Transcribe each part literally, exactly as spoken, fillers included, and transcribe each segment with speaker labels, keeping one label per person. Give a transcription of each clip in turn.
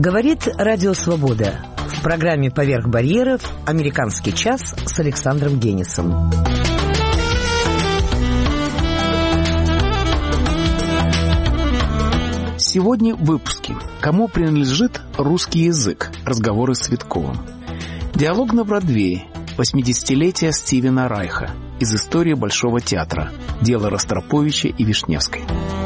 Speaker 1: Говорит Радио Свобода. В программе «Поверх барьеров» «Американский час» с Александром Генисом.
Speaker 2: Сегодня в выпуске. Кому принадлежит русский язык? Разговоры с Цветковым. Диалог на Бродвее. восьмидесятилетие Стивена Райха. Из истории Большого театра. Дело Ростроповича и Вишневской.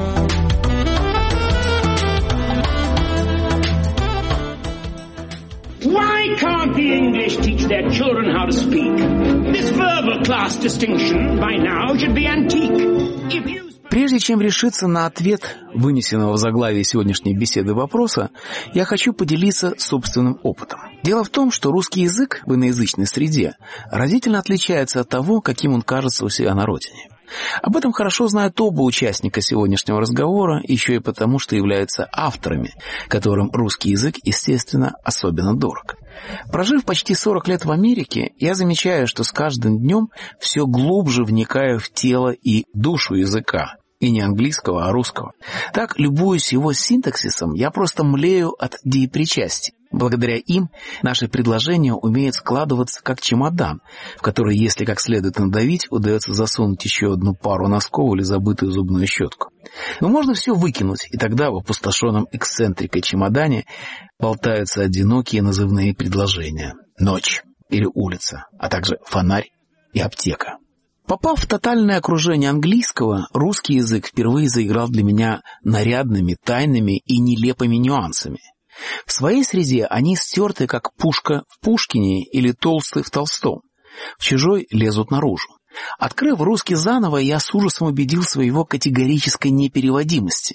Speaker 3: Why can't the English teach their children how to speak? This verbal class distinction by now should be antique. If you...
Speaker 2: Прежде чем решиться на ответ вынесенного в заглавие сегодняшней беседы вопроса, я хочу поделиться собственным опытом. Дело в том, что русский язык в иноязычной среде разительно отличается от того, каким он кажется у себя на родине. Об этом хорошо знают оба участника сегодняшнего разговора, еще и потому, что являются авторами, которым русский язык, естественно, особенно дорог. Прожив почти сорок лет в Америке, я замечаю, что с каждым днем все глубже вникаю в тело и душу языка. И не английского, а русского. Так, любуясь его синтаксисом, я просто млею от деепричастий. Благодаря им наши предложения умеют складываться как чемодан, в который, если как следует надавить, удается засунуть еще одну пару носков или забытую зубную щетку. Но можно все выкинуть, и тогда в опустошенном эксцентрикой чемодане болтаются одинокие назывные предложения. Ночь или улица, а также фонарь и аптека. Попав в тотальное окружение английского, русский язык впервые заиграл для меня нарядными, тайными и нелепыми нюансами. В своей среде они стерты, как Пушка в Пушкине или Толстый в Толстом. В чужой лезут наружу. Открыв русский заново, я с ужасом убедился в его категорической непереводимости.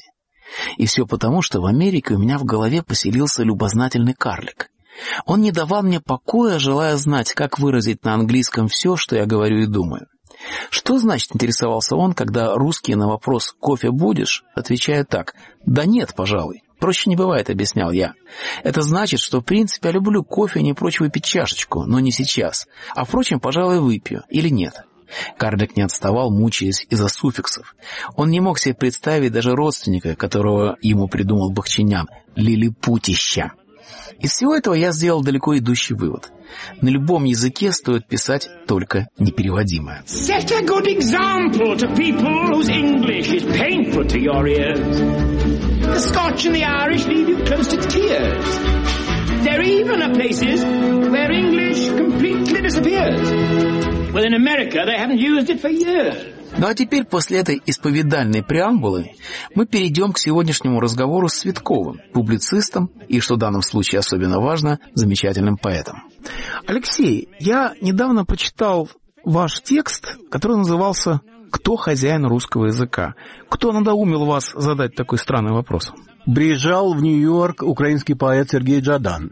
Speaker 2: И все потому, что в Америке у меня в голове поселился любознательный карлик. Он не давал мне покоя, желая знать, как выразить на английском все, что я говорю и думаю. Что значит, интересовался он, когда русские на вопрос «кофе будешь?» отвечают так: «Да нет, пожалуй». Проще не бывает, объяснял я. Это значит, что в принципе я люблю кофе, не прочь выпить чашечку, но не сейчас. А впрочем, пожалуй, выпью или нет. Карлик не отставал, мучаясь из-за суффиксов. Он не мог себе представить даже родственника, которого ему придумал Бахчинян — лилипутища. Из всего этого я сделал далеко идущий вывод. На любом языке стоит писать только непереводимое.
Speaker 3: Set a good example to people whose English is painful to your ears. The Scotch and the Irish leave you close to tears. There even are places where English completely disappears. Well, in America they haven't used it for years.
Speaker 2: Ну а теперь, после этой исповедальной преамбулы, мы перейдем к сегодняшнему разговору с Цветковым, публицистом и, что в данном случае особенно важно, замечательным поэтом. Алексей, я недавно прочитал ваш текст, который назывался «Кто хозяин русского языка?». Кто надоумил вас задать такой странный вопрос?
Speaker 4: Приезжал в Нью-Йорк украинский поэт Сергей Джадан.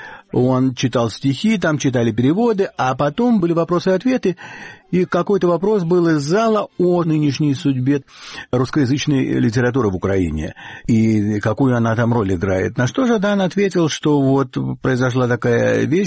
Speaker 4: Он читал стихи, там читали переводы, а потом были вопросы и ответы, и какой-то вопрос был из зала о нынешней судьбе русскоязычной литературы в Украине, и какую она там роль играет. На что Жадан ответил, что вот произошла такая вещь,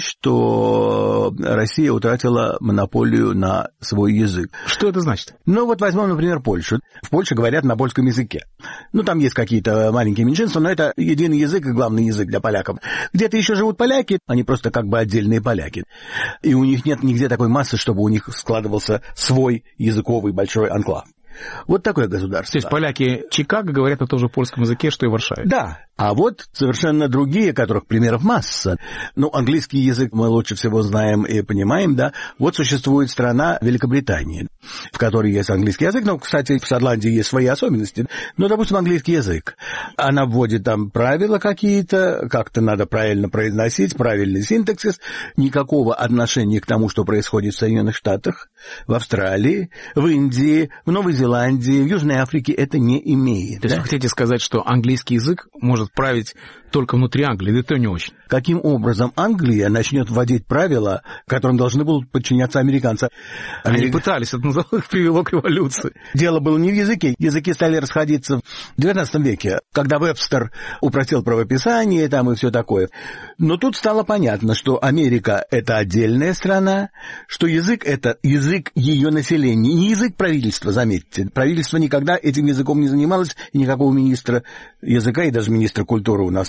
Speaker 4: что Россия утратила монополию на свой язык.
Speaker 2: Что это значит?
Speaker 4: Ну вот возьмем, например, Польшу. В Польше говорят на польском языке. Ну там есть какие-то маленькие меньшинства, но это единый язык и главный язык для поляков. Где-то еще живут поляки, они просто как бы отдельные поляки. И у них нет нигде такой массы, чтобы у них складывался свой языковый большой анклав. Вот такое государство.
Speaker 2: То есть поляки Чикаго говорят на том же польском языке, что и в Варшаве.
Speaker 4: Да. А вот совершенно другие, которых примеров масса. Ну, английский язык мы лучше всего знаем и понимаем, да. Вот существует страна Великобритания, в которой есть английский язык. Ну, кстати, в Шотландии есть свои особенности. Ну, допустим, английский язык. Она вводит там правила какие-то, как-то надо правильно произносить, правильный синтаксис. Никакого отношения к тому, что происходит в Соединенных Штатах, в Австралии, в Индии, в Новой Зеландии, в Южной Африке это не имеет.
Speaker 2: То есть
Speaker 4: да?
Speaker 2: вы хотите сказать, что английский язык может править только внутри Англии, да это не очень.
Speaker 4: Каким образом Англия начнет вводить правила, которым должны будут подчиняться американцы?
Speaker 2: Они
Speaker 4: Америк...
Speaker 2: пытались, это их привело к революции.
Speaker 4: Дело было не в языке. Языки стали расходиться в девятнадцатом веке, когда Вебстер упростил правописание там и все такое. Но тут стало понятно, что Америка — это отдельная страна, что язык — это язык ее населения, не язык правительства, заметьте. Правительство никогда этим языком не занималось, и никакого министра языка и даже министра культуры у нас нет.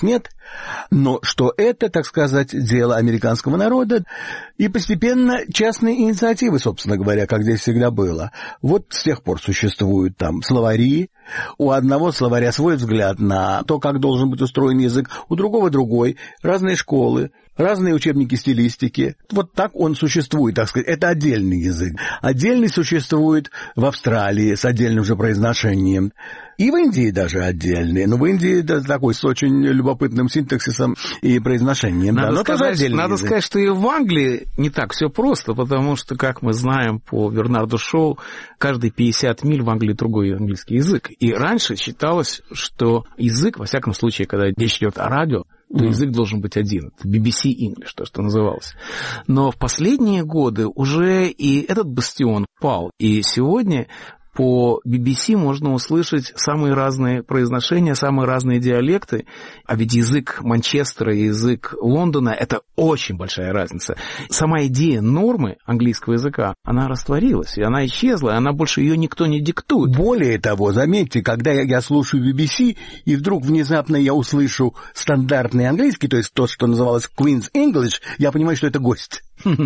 Speaker 4: нет, но что это, так сказать, дело американского народа, и постепенно частные инициативы, собственно говоря, как здесь всегда было. Вот с тех пор существуют там словари, у одного словаря свой взгляд на то, как должен быть устроен язык, у другого другой, разные школы, разные учебники стилистики. Вот так он существует, так сказать. Это отдельный язык. Отдельный существует в Австралии с отдельным же произношением. И в Индии даже отдельный. Но в Индии да, такой с очень любопытным синтаксисом и произношением.
Speaker 2: Надо,
Speaker 4: да,
Speaker 2: сказать, надо сказать, что и в Англии не так все просто, потому что, как мы знаем по Бернарду Шоу, каждые пятьдесят миль в Англии другой английский язык. И раньше считалось, что язык, во всяком случае, когда речь идет о радио, то mm. язык должен быть один. Это би би си English, то, что называлось. Но в последние годы уже и этот бастион пал. И сегодня по би би си можно услышать самые разные произношения, самые разные диалекты. А ведь язык Манчестера и язык Лондона – это очень большая разница. Сама идея нормы английского языка, она растворилась, и она исчезла, и она больше ее никто не диктует.
Speaker 4: Более того, заметьте, когда я, я слушаю би би си, и вдруг внезапно я услышу стандартный английский, то есть то, что называлось Queen's English, я понимаю, что это гость.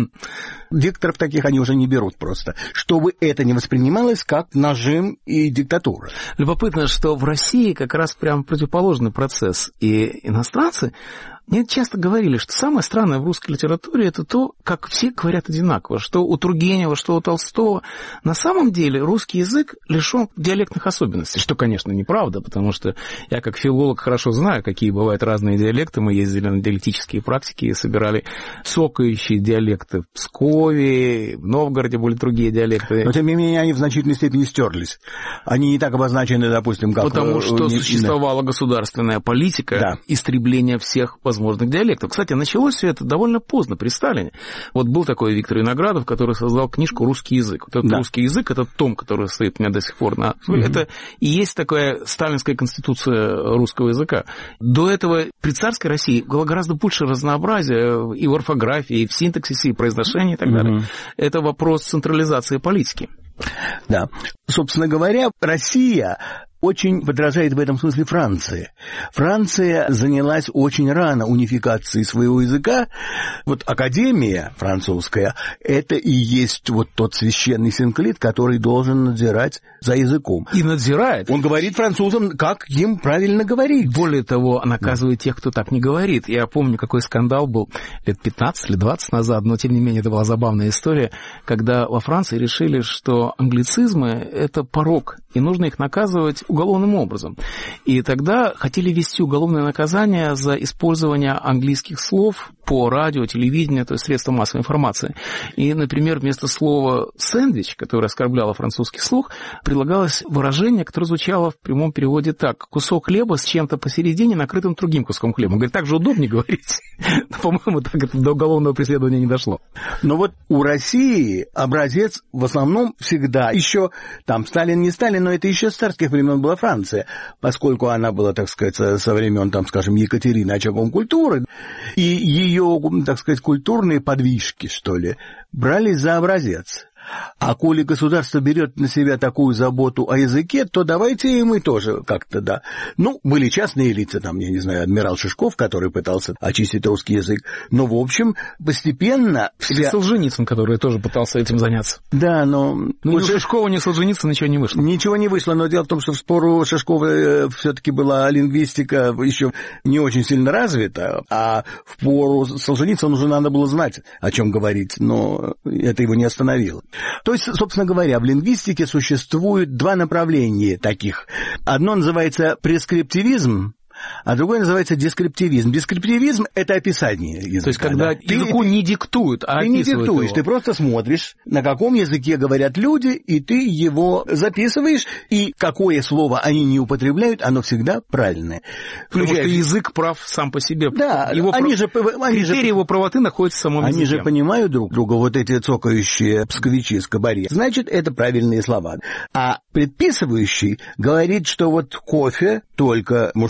Speaker 4: Дикторов таких они уже не берут просто, чтобы это не воспринималось как нажим и диктатура.
Speaker 2: Любопытно, что в России как раз прям противоположный процесс. И иностранцы мне часто говорили, что самое странное в русской литературе это то, как все говорят одинаково, что у Тургенева, что у Толстого. На самом деле русский язык лишен диалектных особенностей, что, конечно, неправда, потому что я как филолог хорошо знаю, какие бывают разные диалекты. Мы ездили на диалектические практики и собирали цокающие диалекты в Пскове, в Новгороде были другие диалекты.
Speaker 4: Но, тем не менее, они в значительной степени стерлись. Они не так обозначены, допустим, как...
Speaker 2: Потому что не... существовала государственная политика да. истребления всех возможных диалектов. Кстати, началось все это довольно поздно, при Сталине. Вот был такой Виктор Виноградов, который создал книжку «Русский язык». Вот этот да. русский язык, этот том, который стоит у меня до сих пор на... Mm-hmm. Это и есть такая сталинская конституция русского языка. До этого при царской России было гораздо больше разнообразия и в орфографии, и в синтаксисе, и в произношении и так mm-hmm. далее. Это вопрос централизации политики.
Speaker 4: Да. Собственно говоря, Россия очень подражает в этом смысле Франции. Франция занялась очень рано унификацией своего языка. Вот Академия французская – это и есть вот тот священный синклит, который должен надзирать за языком.
Speaker 2: И надзирает.
Speaker 4: Он говорит французам, как им правильно говорить.
Speaker 2: Более того, наказывает да. тех, кто так не говорит. Я помню, какой скандал был лет пятнадцать или двадцать назад, но, тем не менее, это была забавная история, когда во Франции решили, что англицизмы – это порок, и нужно их наказывать уголовным образом. И тогда хотели ввести уголовное наказание за использование английских слов по радио, телевидению, то есть средства массовой информации. И, например, вместо слова «сэндвич», которое оскорбляло французский слух, предлагалось выражение, которое звучало в прямом переводе так: «кусок хлеба с чем-то посередине, накрытым другим куском хлеба». Он говорит, так же удобнее говорить. Но, по-моему, так это до уголовного преследования не дошло.
Speaker 4: Но вот у России образец в основном всегда, еще там Сталин не Сталин, но это еще с царских времен была Франция, поскольку она была, так сказать, со времен, там, скажем, Екатерины очагом культуры, и ее, так сказать, культурные подвижки, что ли, брались за образец. А коли государство берет на себя такую заботу о языке, то давайте и мы тоже как-то, да. Ну, были частные лица, там, я не знаю, адмирал Шишков, который пытался очистить русский язык, но, в общем, постепенно...
Speaker 2: Вся... Солженицын, который тоже пытался этим заняться.
Speaker 4: Да, но...
Speaker 2: Ну, ни у Шишкова, ни у Солженицына ничего не вышло.
Speaker 4: Ничего не вышло, но дело в том, что в спору Шишкова все-таки была лингвистика еще не очень сильно развита, а в пору Солженицына уже надо было знать, о чем говорить, но это его не остановило. То есть, собственно говоря, в лингвистике существует два направления таких. Одно называется прескриптивизм, а другое называется дескриптивизм. Дескриптивизм – это описание языка.
Speaker 2: То есть, когда
Speaker 4: да.
Speaker 2: языку
Speaker 4: ты,
Speaker 2: не диктуют, а
Speaker 4: ты
Speaker 2: описывают
Speaker 4: не диктуешь,
Speaker 2: его.
Speaker 4: Ты просто смотришь, на каком языке говорят люди, и ты его записываешь, и какое слово они не употребляют, оно всегда правильное.
Speaker 2: Потому Включая... что язык прав сам по себе.
Speaker 4: Да,
Speaker 2: его
Speaker 4: они
Speaker 2: прав...
Speaker 4: же... Они
Speaker 2: Критерий
Speaker 4: же...
Speaker 2: его правоты находится в самом
Speaker 4: они
Speaker 2: языке.
Speaker 4: Они же понимают друг друга, вот эти цокающие псковичи с кабаре. Значит, это правильные слова. А предписывающий говорит, что вот кофе только мужского рода.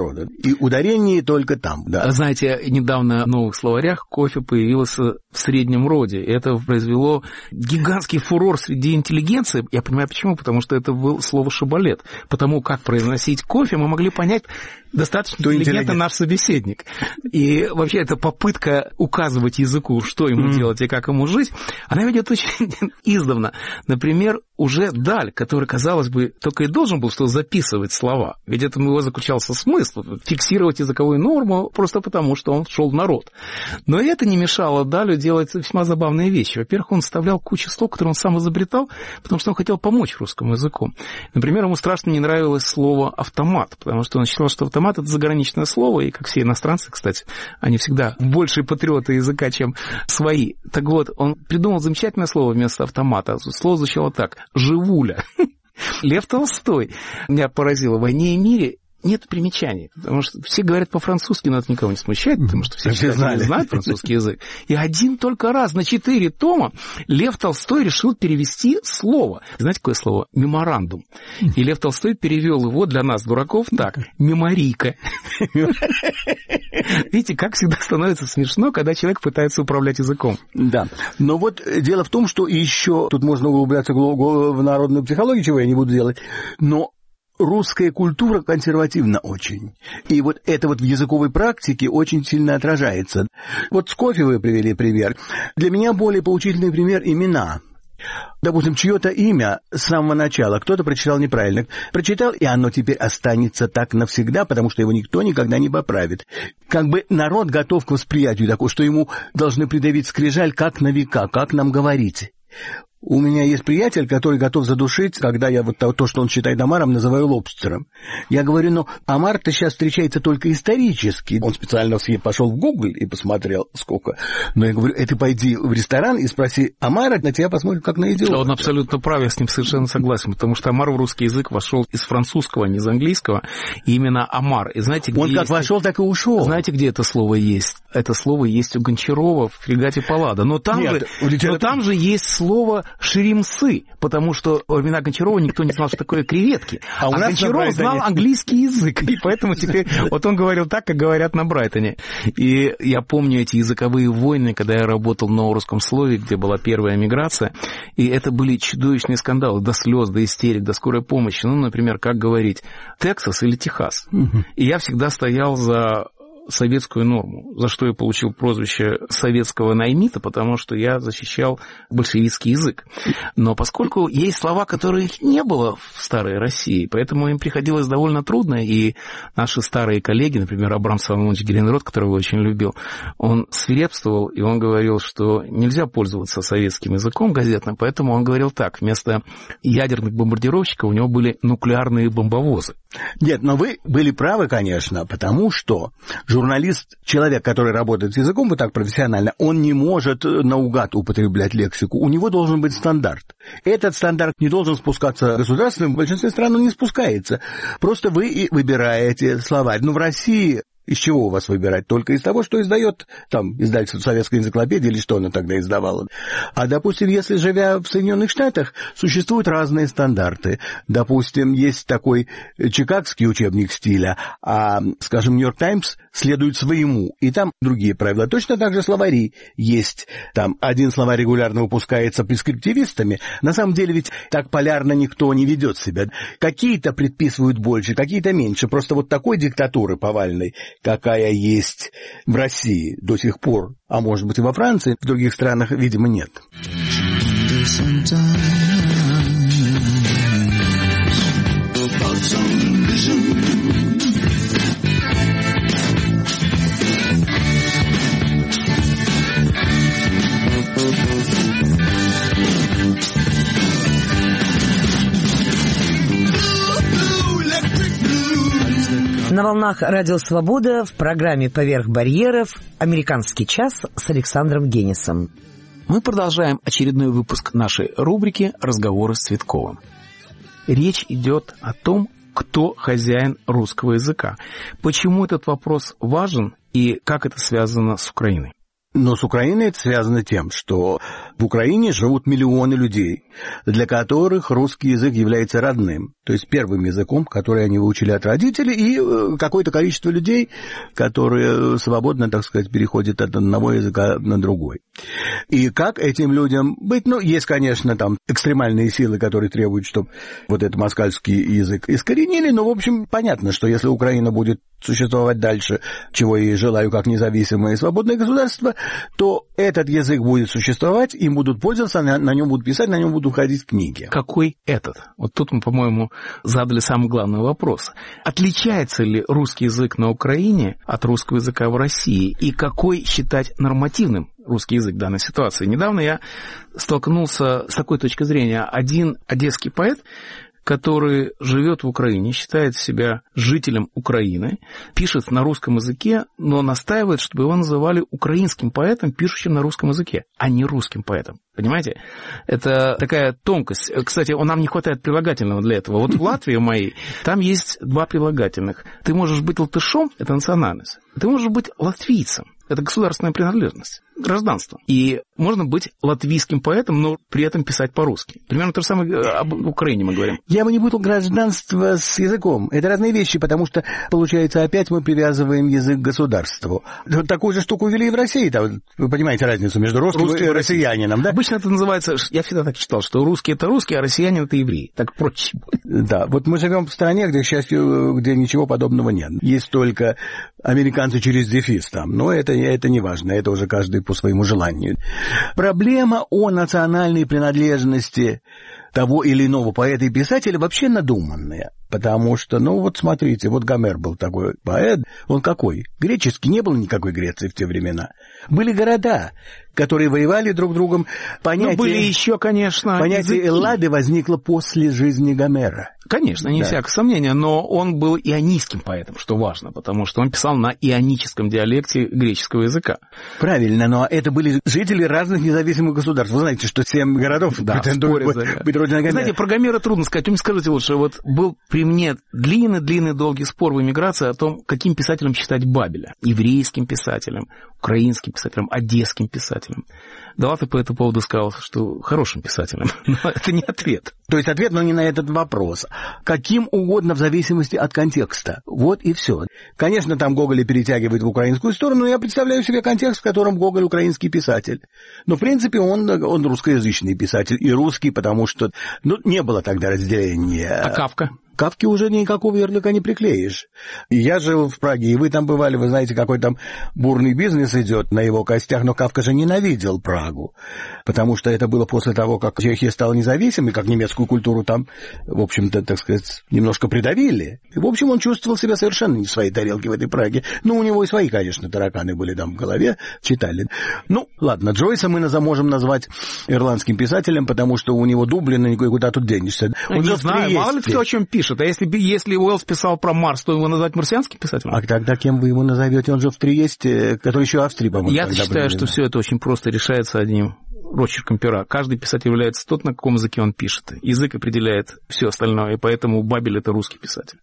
Speaker 4: рода. И ударение только там, да.
Speaker 2: Знаете, недавно в новых словарях кофе появился в среднем роде. Это произвело гигантский фурор среди интеллигенции. Я понимаю, почему. Потому что это было слово «шибалет». Потому как произносить кофе мы могли понять достаточно интеллигентно наш собеседник. И вообще эта попытка указывать языку, что ему mm. делать и как ему жить, она ведет очень издавна. Например, уже Даль, который, казалось бы, только и должен был что записывать слова. Ведь это у него заключался смысл — фиксировать языковую норму просто потому, что он шел в народ. Но это не мешало Далю делать весьма забавные вещи. Во-первых, он вставлял кучу слов, которые он сам изобретал, потому что он хотел помочь русскому языку. Например, ему страшно не нравилось слово «автомат», потому что он считал, что автомат — это заграничное слово, и, как все иностранцы, кстати, они всегда большие патриоты языка, чем свои. Так вот, он придумал замечательное слово вместо автомата. Слово звучало так — «живуля». Лев Толстой. Меня поразило: «В «Войне и мире» нет примечаний, потому что все говорят по-французски, но это никого не смущает, потому что все, все знали. знают французский язык. И один только раз на четыре тома Лев Толстой решил перевести слово. Знаете, какое слово? Меморандум. И Лев Толстой перевел его для нас, дураков, так: меморийка. Видите, как всегда становится смешно, когда человек пытается управлять языком.
Speaker 4: Да. Но вот дело в том, что еще тут можно углубляться в народную психологию, чего я не буду делать, но русская культура консервативна очень. И вот это вот в языковой практике очень сильно отражается. Вот с кофе вы привели пример. Для меня более поучительный пример — имена. Допустим, чье-то имя с самого начала кто-то прочитал неправильно. Прочитал, и оно теперь останется так навсегда, потому что его никто никогда не поправит. Как бы народ готов к восприятию такого, что ему должны придавить скрижаль как на века, как нам говорить. У меня есть приятель, который готов задушить, когда я вот то, то что он считает омаром, называю лобстером. Я говорю: ну, омар-то сейчас встречается только исторически. Он специально пошел в Google и посмотрел, сколько. Но я говорю: это пойди в ресторан и спроси омара, на тебя посмотрят как на идиота.
Speaker 2: Он абсолютно прав, я с ним совершенно согласен, потому что омар в русский язык вошел из французского, не из английского, и именно омар. И знаете, где
Speaker 4: он как
Speaker 2: есть...
Speaker 4: вошел, так и ушел.
Speaker 2: Знаете, где это слово есть? Это слово есть у Гончарова в «Фрегате Паллада». Но там, Нет, же, литературе... но там же есть слово «шеремсы», потому что во времена Гончарова никто не знал, что такое креветки. А, а Гончаров знал английский язык, и поэтому теперь вот он говорил так, как говорят на Брайтоне. И я помню эти языковые войны, когда я работал в Новорусском слове, где была первая миграция, и это были чудовищные скандалы, до слез, до истерик, до скорой помощи. Ну, например, как говорить «Тексас» или «Техас». Угу. И я всегда стоял за советскую норму, за что я получил прозвище советского наймита, потому что я защищал большевистский язык. Но поскольку есть слова, которых не было в старой России, поэтому им приходилось довольно трудно, и наши старые коллеги, например, Абрам Соломонович Геленрод, которого я очень любил, он свирепствовал, и он говорил, что нельзя пользоваться советским языком газетным, поэтому он говорил так: вместо ядерных бомбардировщиков у него были нуклеарные бомбовозы.
Speaker 4: Нет, но вы были правы, конечно, потому что журналист, человек, который работает с языком вот так профессионально, он не может наугад употреблять лексику. У него должен быть стандарт. Этот стандарт не должен спускаться государственным, в большинстве стран он не спускается. Просто вы и выбираете словарь. Но в России... Из чего у вас выбирать? Только из того, что издает там издательство «Советская энциклопедия» или что она тогда издавала. А, допустим, если, живя в Соединенных Штатах, существуют разные стандарты. Допустим, есть такой чикагский учебник стиля, а, скажем, «Нью-Йорк Таймс» следует своему, и там другие правила. Точно так же словари есть. Там один словарь регулярно выпускается прескриптивистами. На самом деле ведь так полярно никто не ведет себя. Какие-то предписывают больше, какие-то меньше. Просто вот такой диктатуры повальной, какая есть в России до сих пор, а может быть и во Франции, в других странах, видимо, нет.
Speaker 1: На волнах Радио Свобода в программе «Поверх барьеров» «Американский час» с Александром Генисом.
Speaker 2: Мы продолжаем очередной выпуск нашей рубрики «Разговоры с Цветковым». Речь идет о том, кто хозяин русского языка. Почему этот вопрос важен и как это связано с Украиной?
Speaker 4: Но с Украиной это связано тем, что в Украине живут миллионы людей, для которых русский язык является родным, то есть первым языком, который они выучили от родителей, и какое-то количество людей, которые свободно, так сказать, переходят от одного языка на другой. И как этим людям быть? Ну, есть, конечно, там экстремальные силы, которые требуют, чтобы вот этот москальский язык искоренили, но, в общем, понятно, что если Украина будет существовать дальше, чего я и желаю как независимое и свободное государство, то этот язык будет существовать, им будут пользоваться, на, на нем будут писать, на нем будут ходить книги.
Speaker 2: Какой этот? Вот тут мы, по-моему, задали самый главный вопрос. Отличается ли русский язык на Украине от русского языка в России? И какой считать нормативным русский язык в данной ситуации? Недавно я столкнулся с такой точки зрения. Один одесский поэт, который живет в Украине, считает себя жителем Украины, пишет на русском языке, но настаивает, чтобы его называли украинским поэтом, пишущим на русском языке, а не русским поэтом. Понимаете? Это такая тонкость. Кстати, нам не хватает прилагательного для этого. Вот в Латвии моей там есть два прилагательных. Ты можешь быть латышом, это национальность. Ты можешь быть латвийцем. Это государственная принадлежность, гражданство. И можно быть латвийским поэтом, но при этом писать по-русски. Примерно то же самое об Украине мы говорим.
Speaker 4: Я бы не путал гражданство с языком. Это разные вещи, потому что, получается, опять мы привязываем язык к государству. Такую же штуку ввели и в России. Там, вы понимаете разницу между русским Русский и россиянином, да?
Speaker 2: Обычно это называется, я всегда так читал, что русский — это русский, а россиянин — это еврей. Так проще.
Speaker 4: Да, вот мы живем в стране, где, к счастью, где ничего подобного нет. Есть только американцы через дефис там, но это, это не важно, это уже каждый по своему желанию. Проблема о национальной принадлежности того или иного поэта и писателя вообще надуманная. Потому что, ну вот смотрите, вот Гомер был такой поэт, он какой? Греческий, не было никакой Греции в те времена. Были города, которые воевали друг с другом. Понятие,
Speaker 2: ну, были еще, конечно,
Speaker 4: понятие
Speaker 2: языки.
Speaker 4: Эллады возникло после жизни Гомера.
Speaker 2: Конечно, не да. всякое сомнение, но он был ионийским поэтом, что важно, потому что он писал на ионическом диалекте греческого языка.
Speaker 4: Правильно, но это были жители разных независимых государств. Вы знаете, что семь городов
Speaker 2: да,
Speaker 4: претендуют быть родиной Гомера.
Speaker 2: Знаете, про Гомера трудно сказать. Вы мне скажите лучше, вот был при мне длинный-длинный долгий спор в эмиграции о том, каким писателем считать Бабеля. Еврейским писателем, украинским писателем, одесским писателем. Далаты по этому поводу сказал, что хорошим писателем. Но это не ответ.
Speaker 4: То есть ответ, но не на этот вопрос. Каким угодно в зависимости от контекста. Вот и все. Конечно, там Гоголя перетягивает в украинскую сторону, но я представляю себе контекст, в котором Гоголь украинский писатель. Но, в принципе, он, он русскоязычный писатель. И русский, потому что ну, не было тогда разделения.
Speaker 2: А Кафка?
Speaker 4: Кафке уже никакого ярлыка не приклеишь. Я жил в Праге, и вы там бывали, вы знаете, какой там бурный бизнес идет на его костях, но Кафка же ненавидел Прагу, потому что это было после того, как Чехия стала независимой, как немецкую культуру там, в общем-то, так сказать, немножко придавили. И, в общем, он чувствовал себя совершенно не в своей тарелке в этой Праге. Ну, у него и свои, конечно, тараканы были там в голове, читали. Ну, ладно, Джойса мы можем назвать ирландским писателем, потому что у него Дублина, никуда тут денешься.
Speaker 2: Он не знаю, мало ли кто о чем пишет. А если, если Уэллс писал про Марс, то его назвать марсианским писателем?
Speaker 4: А тогда кем вы его назовете? Он же в Триесте, который еще Австрии, по-моему.
Speaker 2: Я считаю, что все это очень просто решается одним росчерком пера. Каждый писатель является тот, на каком языке он пишет. Язык определяет все остальное, и поэтому Бабель — это русский писатель.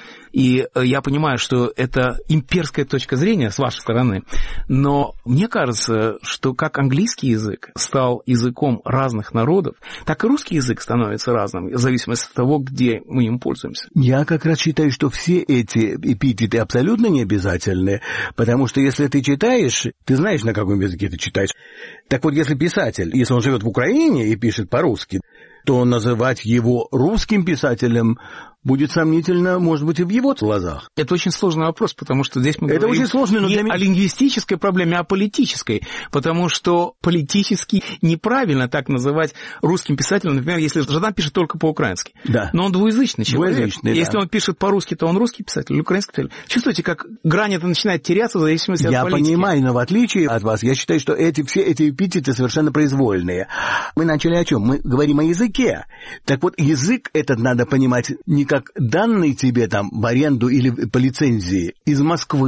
Speaker 2: И я понимаю, что это имперская точка зрения с вашей стороны, но мне кажется, что как английский язык стал языком разных народов, так и русский язык становится разным, в зависимости от того, где мы им пользуемся.
Speaker 4: Я как раз считаю, что все эти эпитеты абсолютно не обязательны, потому что если ты читаешь, ты знаешь, на каком языке ты читаешь. Так вот, если писатель, если он живет в Украине и пишет по-русски, то называть его русским писателем будет сомнительно, может быть, и в его глазах.
Speaker 2: Это очень сложный вопрос, потому что здесь мы
Speaker 4: это
Speaker 2: говорим
Speaker 4: очень сложный, но
Speaker 2: не
Speaker 4: для меня...
Speaker 2: о лингвистической проблеме, а о политической, потому что политически неправильно так называть русским писателем, например, если Жадан пишет только по-украински.
Speaker 4: Да.
Speaker 2: Но он двуязычный человек.
Speaker 4: Двуязычный,
Speaker 2: если
Speaker 4: да.
Speaker 2: он пишет по-русски, то он русский писатель или украинский писатель. Чувствуете, как грань это начинает теряться в зависимости
Speaker 4: я
Speaker 2: от политики?
Speaker 4: Я понимаю, но в отличие от вас, я считаю, что эти, все эти эпитеты совершенно произвольные. Мы начали о чем? Мы говорим о языке. Так вот, язык этот надо понимать не как данный тебе там в аренду или по лицензии из Москвы,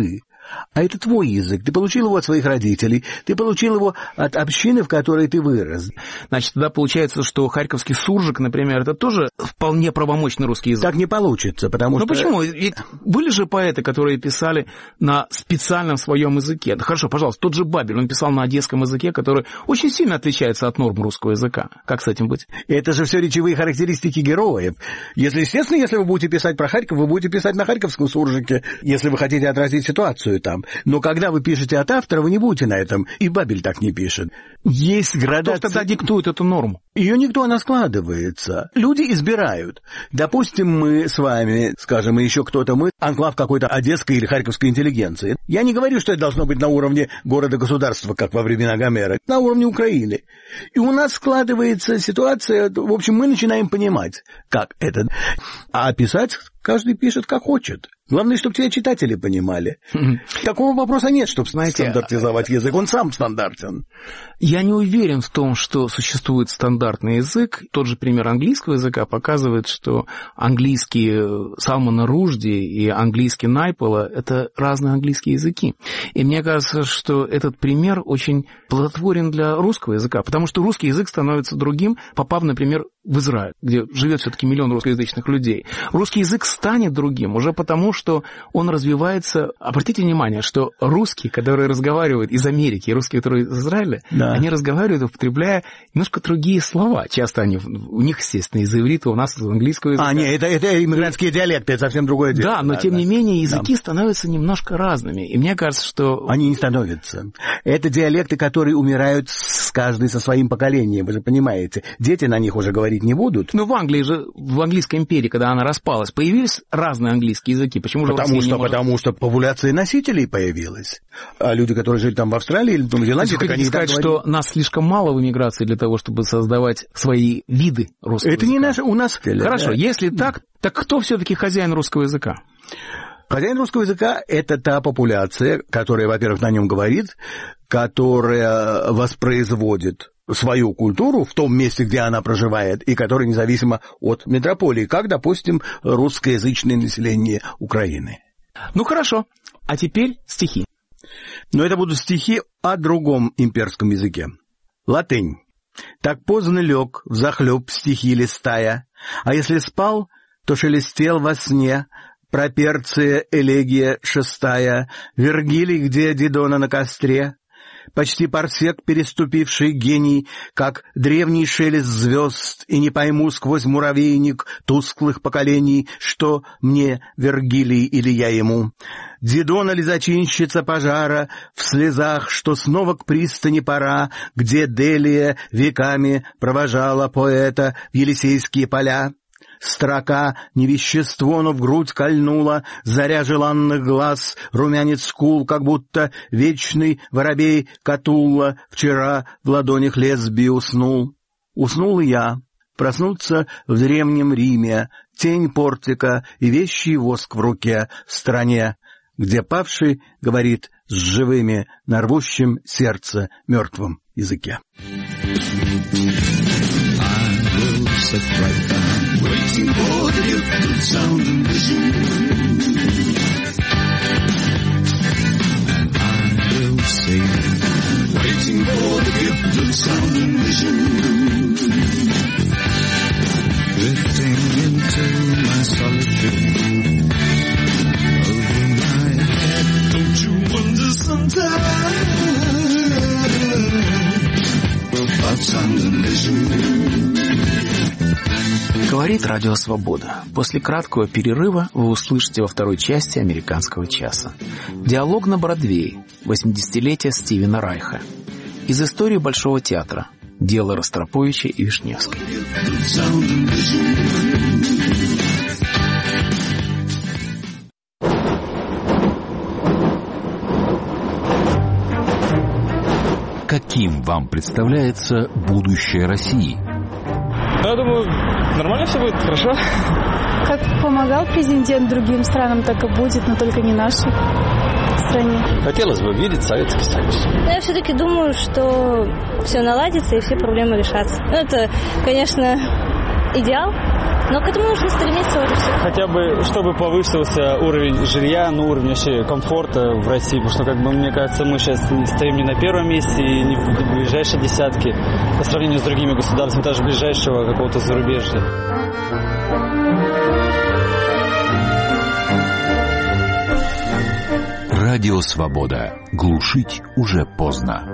Speaker 4: А это твой язык. Ты получил его от своих родителей, ты получил его от общины, в которой ты вырос.
Speaker 2: Значит, тогда получается, что харьковский суржик, например, это тоже вполне правомочный русский язык.
Speaker 4: Так не получится, потому
Speaker 2: ну,
Speaker 4: что...
Speaker 2: Ну почему? Ведь были же поэты, которые писали на специальном своем языке. Да хорошо, пожалуйста, тот же Бабель, он писал на одесском языке, который очень сильно отличается от норм русского языка. Как с этим быть?
Speaker 4: Это же все речевые характеристики героев. Если, естественно, если вы будете писать про Харьков, вы будете писать на харьковском суржике, если вы хотите отразить ситуацию там. Но когда вы пишете от автора, вы не будете на этом. И Бабель так не пишет. Есть градация...
Speaker 2: Кто тогда диктует эту норму?
Speaker 4: Ее никто, она складывается. Люди избирают. Допустим, мы с вами, скажем, и еще кто-то, мы анклав какой-то одесской или харьковской интеллигенции. Я не говорю, что это должно быть на уровне города-государства, как во времена Гомера, на уровне Украины. И у нас складывается ситуация, в общем, мы начинаем понимать, как это. А писать каждый пишет, как хочет. Главное, чтобы тебя читатели понимали. Такого вопроса нет, чтобы, знаете, стандартизовать язык. Он сам стандартен.
Speaker 2: Я не уверен в том, что существует стандартный язык. Тот же пример английского языка показывает, что английский Салмана Ружди и английский Найпола – это разные английские языки. И мне кажется, что этот пример очень плодотворен для русского языка, потому что русский язык становится другим, попав, например, в Израиль, где живет все-таки миллион русскоязычных людей. Русский язык станет другим уже потому, что он развивается... Обратите внимание, что русские, которые разговаривают из Америки, и русские, которые из Израиля, да. они разговаривают, употребляя немножко другие слова. Часто они, у них, естественно, из иврита, у нас из английского языка.
Speaker 4: А, нет, это, это иммигрантские диалекты, это совсем другое дело.
Speaker 2: Да, но
Speaker 4: да,
Speaker 2: тем
Speaker 4: да.
Speaker 2: не менее языки да. становятся немножко разными. И мне кажется, что...
Speaker 4: Они не становятся. Это диалекты, которые умирают с каждый со своим поколением, вы же понимаете. Дети на них уже говорить не будут.
Speaker 2: Ну, в Англии же, в Английской империи, когда она распалась, появились разные английские языки. Почему же
Speaker 4: потому что,
Speaker 2: может...
Speaker 4: потому что популяция носителей появилась. А люди, которые жили там в Австралии или в Новой Зеландии,
Speaker 2: так они сказать, что нас слишком мало в эмиграции для того, чтобы создавать свои виды русского
Speaker 4: Это
Speaker 2: языка.
Speaker 4: не наше, у нас...
Speaker 2: Хорошо,
Speaker 4: да.
Speaker 2: если так, так кто все-таки хозяин русского языка?
Speaker 4: Хозяин русского языка – это та популяция, которая, во-первых, на нем говорит, которая воспроизводит свою культуру в том месте, где она проживает, и которая независима от метрополии, как, допустим, русскоязычное население Украины.
Speaker 2: Ну, хорошо. А теперь стихи.
Speaker 4: Но это будут стихи о другом имперском языке. Латынь. «Так поздно лег, взахлеб стихи листая, а если спал, то шелестел во сне, проперция элегия шестая, Вергилий, где Дидона на костре». Почти парсек, переступивший гений, как древний шелест звезд, и не пойму сквозь муравейник тусклых поколений, что мне Вергилий или я ему. Дидона ли зачинщица пожара, в слезах, что снова к пристани пора, где Делия веками провожала поэта в Елисейские поля. Строка не вещество, но в грудь кольнула, заря желанных глаз, румянец скул, как будто вечный воробей Катулла вчера в ладонях лесби уснул. Уснул и я, проснуться в древнем Риме, тень портика и вещий воск в руке в стране, где павший говорит с живыми на рвущем сердце мертвом языке.
Speaker 5: Waiting for the gift of sound and vision, and I will sing. Waiting for the gift of sound and vision, drifting into my solitude, over my head. Don't you wonder sometimes about sound and vision?
Speaker 2: Говорит Радио Свобода. После краткого перерыва вы услышите во второй части «Американского часа». Диалог на Бродвее. восьмидесятилетие Стивена Райха. Из истории Большого театра. Дело Ростроповича и Вишневской.
Speaker 6: Каким вам представляется будущее России?
Speaker 7: Я думаю, нормально все будет, хорошо.
Speaker 8: Как помогал президент другим странам, так и будет, но только не нашей стране.
Speaker 7: Хотелось бы видеть Советский Союз.
Speaker 9: Я все-таки думаю, что все наладится и все проблемы решатся. Ну, это, конечно, идеал, Но к этому нужно стремиться уже все.
Speaker 7: Хотя бы, чтобы повысился уровень жилья, ну, уровень вообще комфорта в России, потому что, как бы, мне кажется, мы сейчас стоим не на первом месте и не в ближайшей десятке по сравнению с другими государствами, даже ближайшего какого-то зарубежья.
Speaker 6: Радио «Свобода». Глушить уже поздно.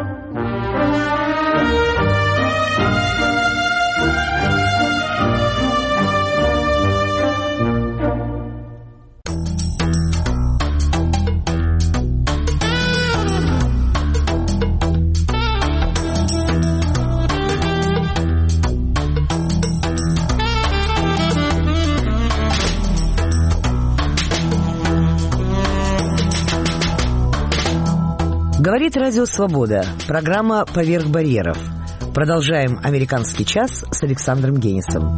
Speaker 1: Говорит Радио Свобода. Программа «Поверх барьеров». Продолжаем «Американский час» с Александром Генисом.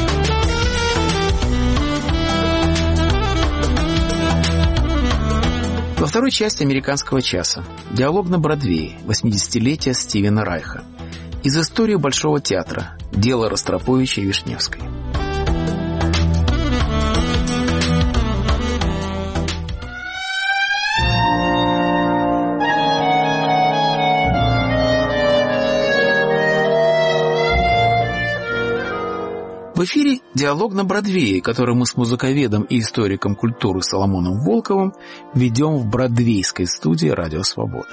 Speaker 2: Во второй части «Американского часа» диалог на Бродвее, восьмидесятилетие Стивена Райха. Из истории Большого театра. Дело Ростроповича и Вишневской. В эфире «Диалог на Бродвее», который мы с музыковедом и историком культуры Соломоном Волковым ведем в бродвейской студии «Радио Свобода».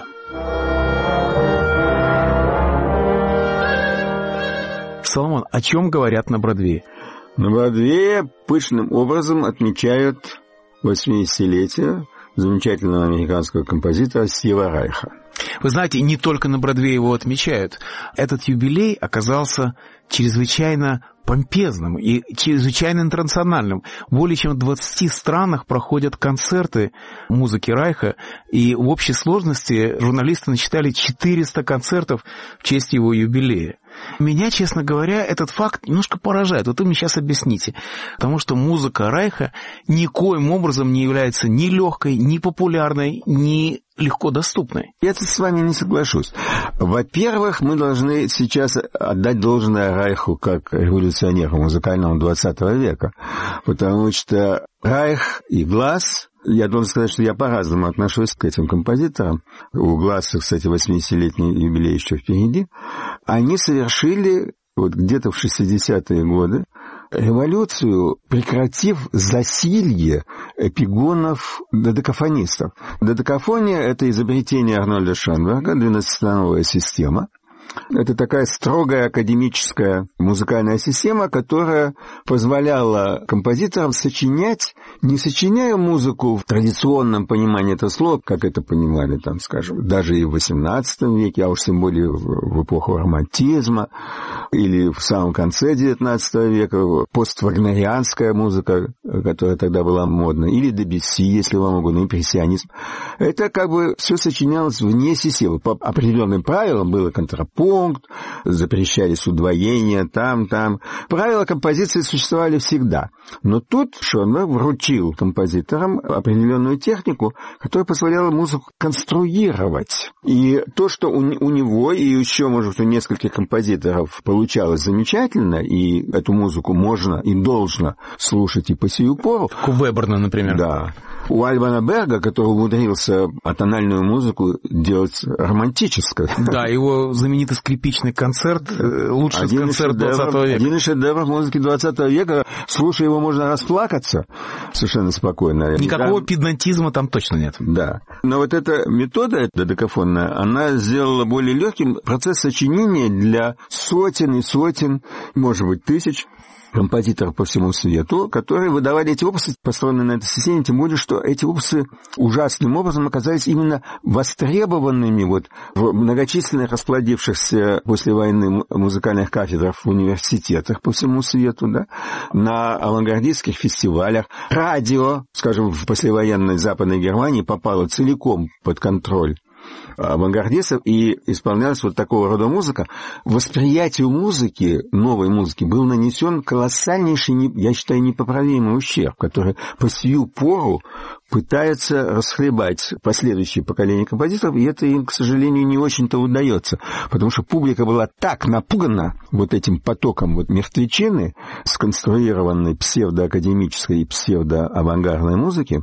Speaker 2: Соломон, о чем говорят на Бродвее?
Speaker 10: На Бродвее пышным образом отмечают восьмидесятилетие замечательного американского композитора Стива Райха.
Speaker 2: Вы знаете, не только на Бродвее его отмечают. Этот юбилей оказался чрезвычайно помпезным и чрезвычайно интернациональным. Более чем в двадцати странах проходят концерты музыки Райха, и в общей сложности журналисты насчитали четыреста концертов в честь его юбилея. Меня, честно говоря, этот факт немножко поражает. Вот вы мне сейчас объясните. Потому что музыка Райха никоим образом не является ни легкой, ни популярной, ни легко доступной.
Speaker 10: Я тут с вами не соглашусь. Во-первых, мы должны сейчас отдать должное Райху как революционеру музыкальному двадцатого века. Потому что Райх и Глас... Я должен сказать, что я по-разному отношусь к этим композиторам. У Гласса, кстати, восьмидесятилетний юбилей еще впереди. Они совершили вот где-то в шестидесятые годы революцию, прекратив засилье эпигонов додекафонистов. Додекафония — это изобретение Арнольда Шонберга, двенадцатистоновая система. Это такая строгая академическая музыкальная система, которая позволяла композиторам сочинять, не сочиняя музыку в традиционном понимании этого слова, как это понимали, там, скажем, даже и в восемнадцатом веке, а уж тем более в эпоху романтизма, или в самом конце девятнадцатого века, поствагнерианская музыка, которая тогда была модна, или Дебюсси, если вам угодно, импрессионизм. Это как бы все сочинялось вне системы. По определенным правилам было контрапункт, запрещались удвоения там, там. Правила композиции существовали всегда. Но тут Шонберг вручил композиторам определенную технику, которая позволяла музыку конструировать. И то, что у, у него и еще, может, у нескольких композиторов получалось замечательно, и эту музыку можно и должно слушать и по сию пору.
Speaker 2: У Веберна, например.
Speaker 10: Да. У Альбана Берга, который умудрился атональную музыку делать романтической.
Speaker 2: Да, его знаменитый скрипичный концерт, лучший один концерт двадцатого века.
Speaker 10: Один из шедевров музыки двадцатого века. Слушая его, можно расплакаться совершенно спокойно.
Speaker 2: Никакого там... педантизма там точно нет.
Speaker 10: Да. Но вот эта метода додекафонная, она сделала более легким процесс сочинения для сотен и сотен, может быть, тысяч композиторов по всему свету, которые выдавали эти опусы, построенные на этой системе, тем более, что эти опусы ужасным образом оказались именно востребованными вот в многочисленных расплодившихся после войны музыкальных кафедрах в университетах по всему свету, да, на авангардистских фестивалях. Радио, скажем, в послевоенной Западной Германии попало целиком под контроль авангардистов, и исполнялась вот такого рода музыка. Восприятию музыки, новой музыки, был нанесен колоссальнейший, я считаю, непоправимый ущерб, который по сию пору пытается расхлебать последующие поколения композиторов, и это им, к сожалению, не очень-то удается, потому что публика была так напугана вот этим потоком вот мертвечины, сконструированной псевдоакадемической и псевдоавангардной музыки,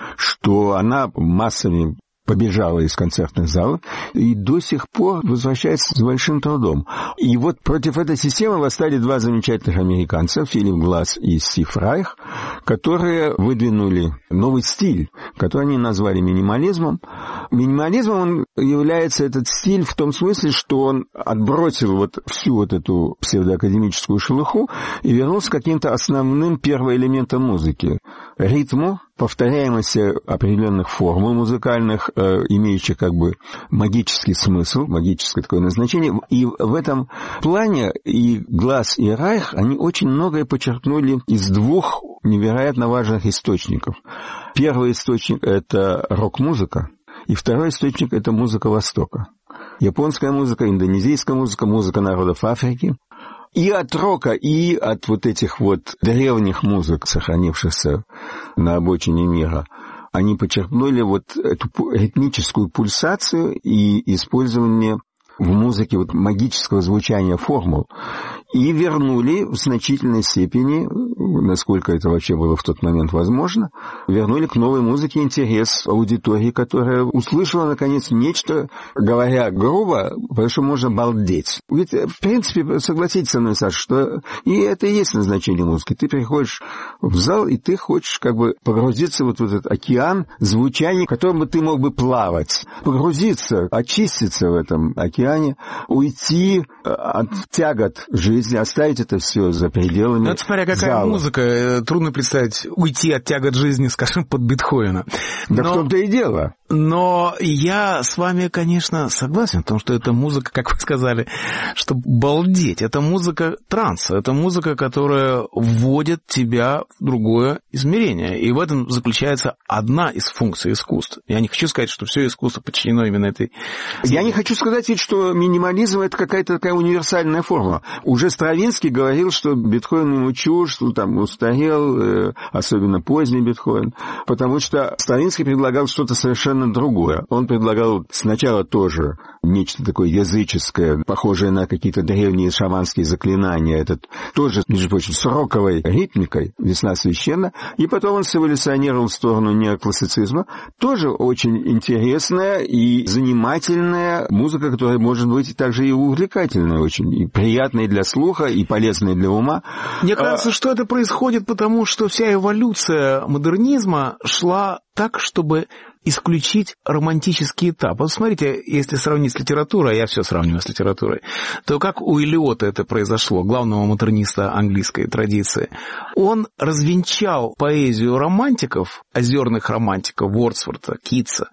Speaker 10: что она массами побежала из концертных залов и до сих пор возвращается с большим трудом. И вот против этой системы восстали два замечательных американца, Филипп Гласс и Стив Райх, которые выдвинули новый стиль, который они назвали минимализмом. Минимализмом он является этот стиль в том смысле, что он отбросил вот всю вот эту псевдоакадемическую шелуху и вернулся к каким-то основным первоэлементам музыки. Ритму, повторяемости определенных формул музыкальных, э, имеющих как бы магический смысл, магическое такое назначение. И в этом плане и Гласс, и Райх, они очень многое подчеркнули из двух невероятно важных источников. Первый источник — это рок-музыка, и второй источник — это музыка Востока. Японская музыка, индонезийская музыка, музыка народов Африки. И от рока, и от вот этих вот древних музык, сохранившихся на обочине мира, они подчеркнули вот эту ритмическую пульсацию и использование в музыке вот магического звучания формул, и вернули в значительной степени, насколько это вообще было в тот момент возможно, вернули к новой музыке интерес аудитории, которая услышала, наконец, нечто, говоря грубо, потому что можно балдеть. Ведь, в принципе, согласитесь со мной, Саша, что и это и есть назначение музыки. Ты приходишь в зал, и ты хочешь как бы погрузиться вот в этот океан звучания, в котором бы ты мог бы плавать, погрузиться, очиститься в этом океане, уйти от тягот жизни, оставить это все за пределами зала.
Speaker 2: Это смотря какая зала. Музыка. Трудно представить уйти от тягот жизни, скажем, под Бетховена.
Speaker 10: Да Но... в том-то и дело.
Speaker 2: Но я с вами, конечно, согласен, потому что это музыка, как вы сказали, чтобы балдеть. Это музыка транса, это музыка, которая вводит тебя в другое измерение. И в этом заключается одна из функций искусства. Я не хочу сказать, что все искусство подчинено именно этой...
Speaker 10: Я не хочу сказать ведь, что минимализм — это какая-то такая универсальная формула. Уже Стравинский говорил, что Бетховен ему чушь, что там устарел, особенно поздний Бетховен, потому что Стравинский предлагал что-то совершенно другое. Он предлагал сначала тоже нечто такое языческое, похожее на какие-то древние шаманские заклинания, это тоже, между прочим, с роковой ритмикой, «Весна священна», и потом он эволюционировал в сторону неоклассицизма, тоже очень интересная и занимательная музыка, которая может быть также и увлекательная очень, и приятная для слуха, и полезная для ума.
Speaker 2: Мне кажется, а... что это происходит потому, что вся эволюция модернизма шла так, чтобы исключить романтический этап. Вот смотрите, если сравнить с литературой, а я все сравниваю с литературой, то как у Элиота это произошло, главного модерниста английской традиции. Он развенчал поэзию романтиков, озерных романтиков, Вордсворта, Китса,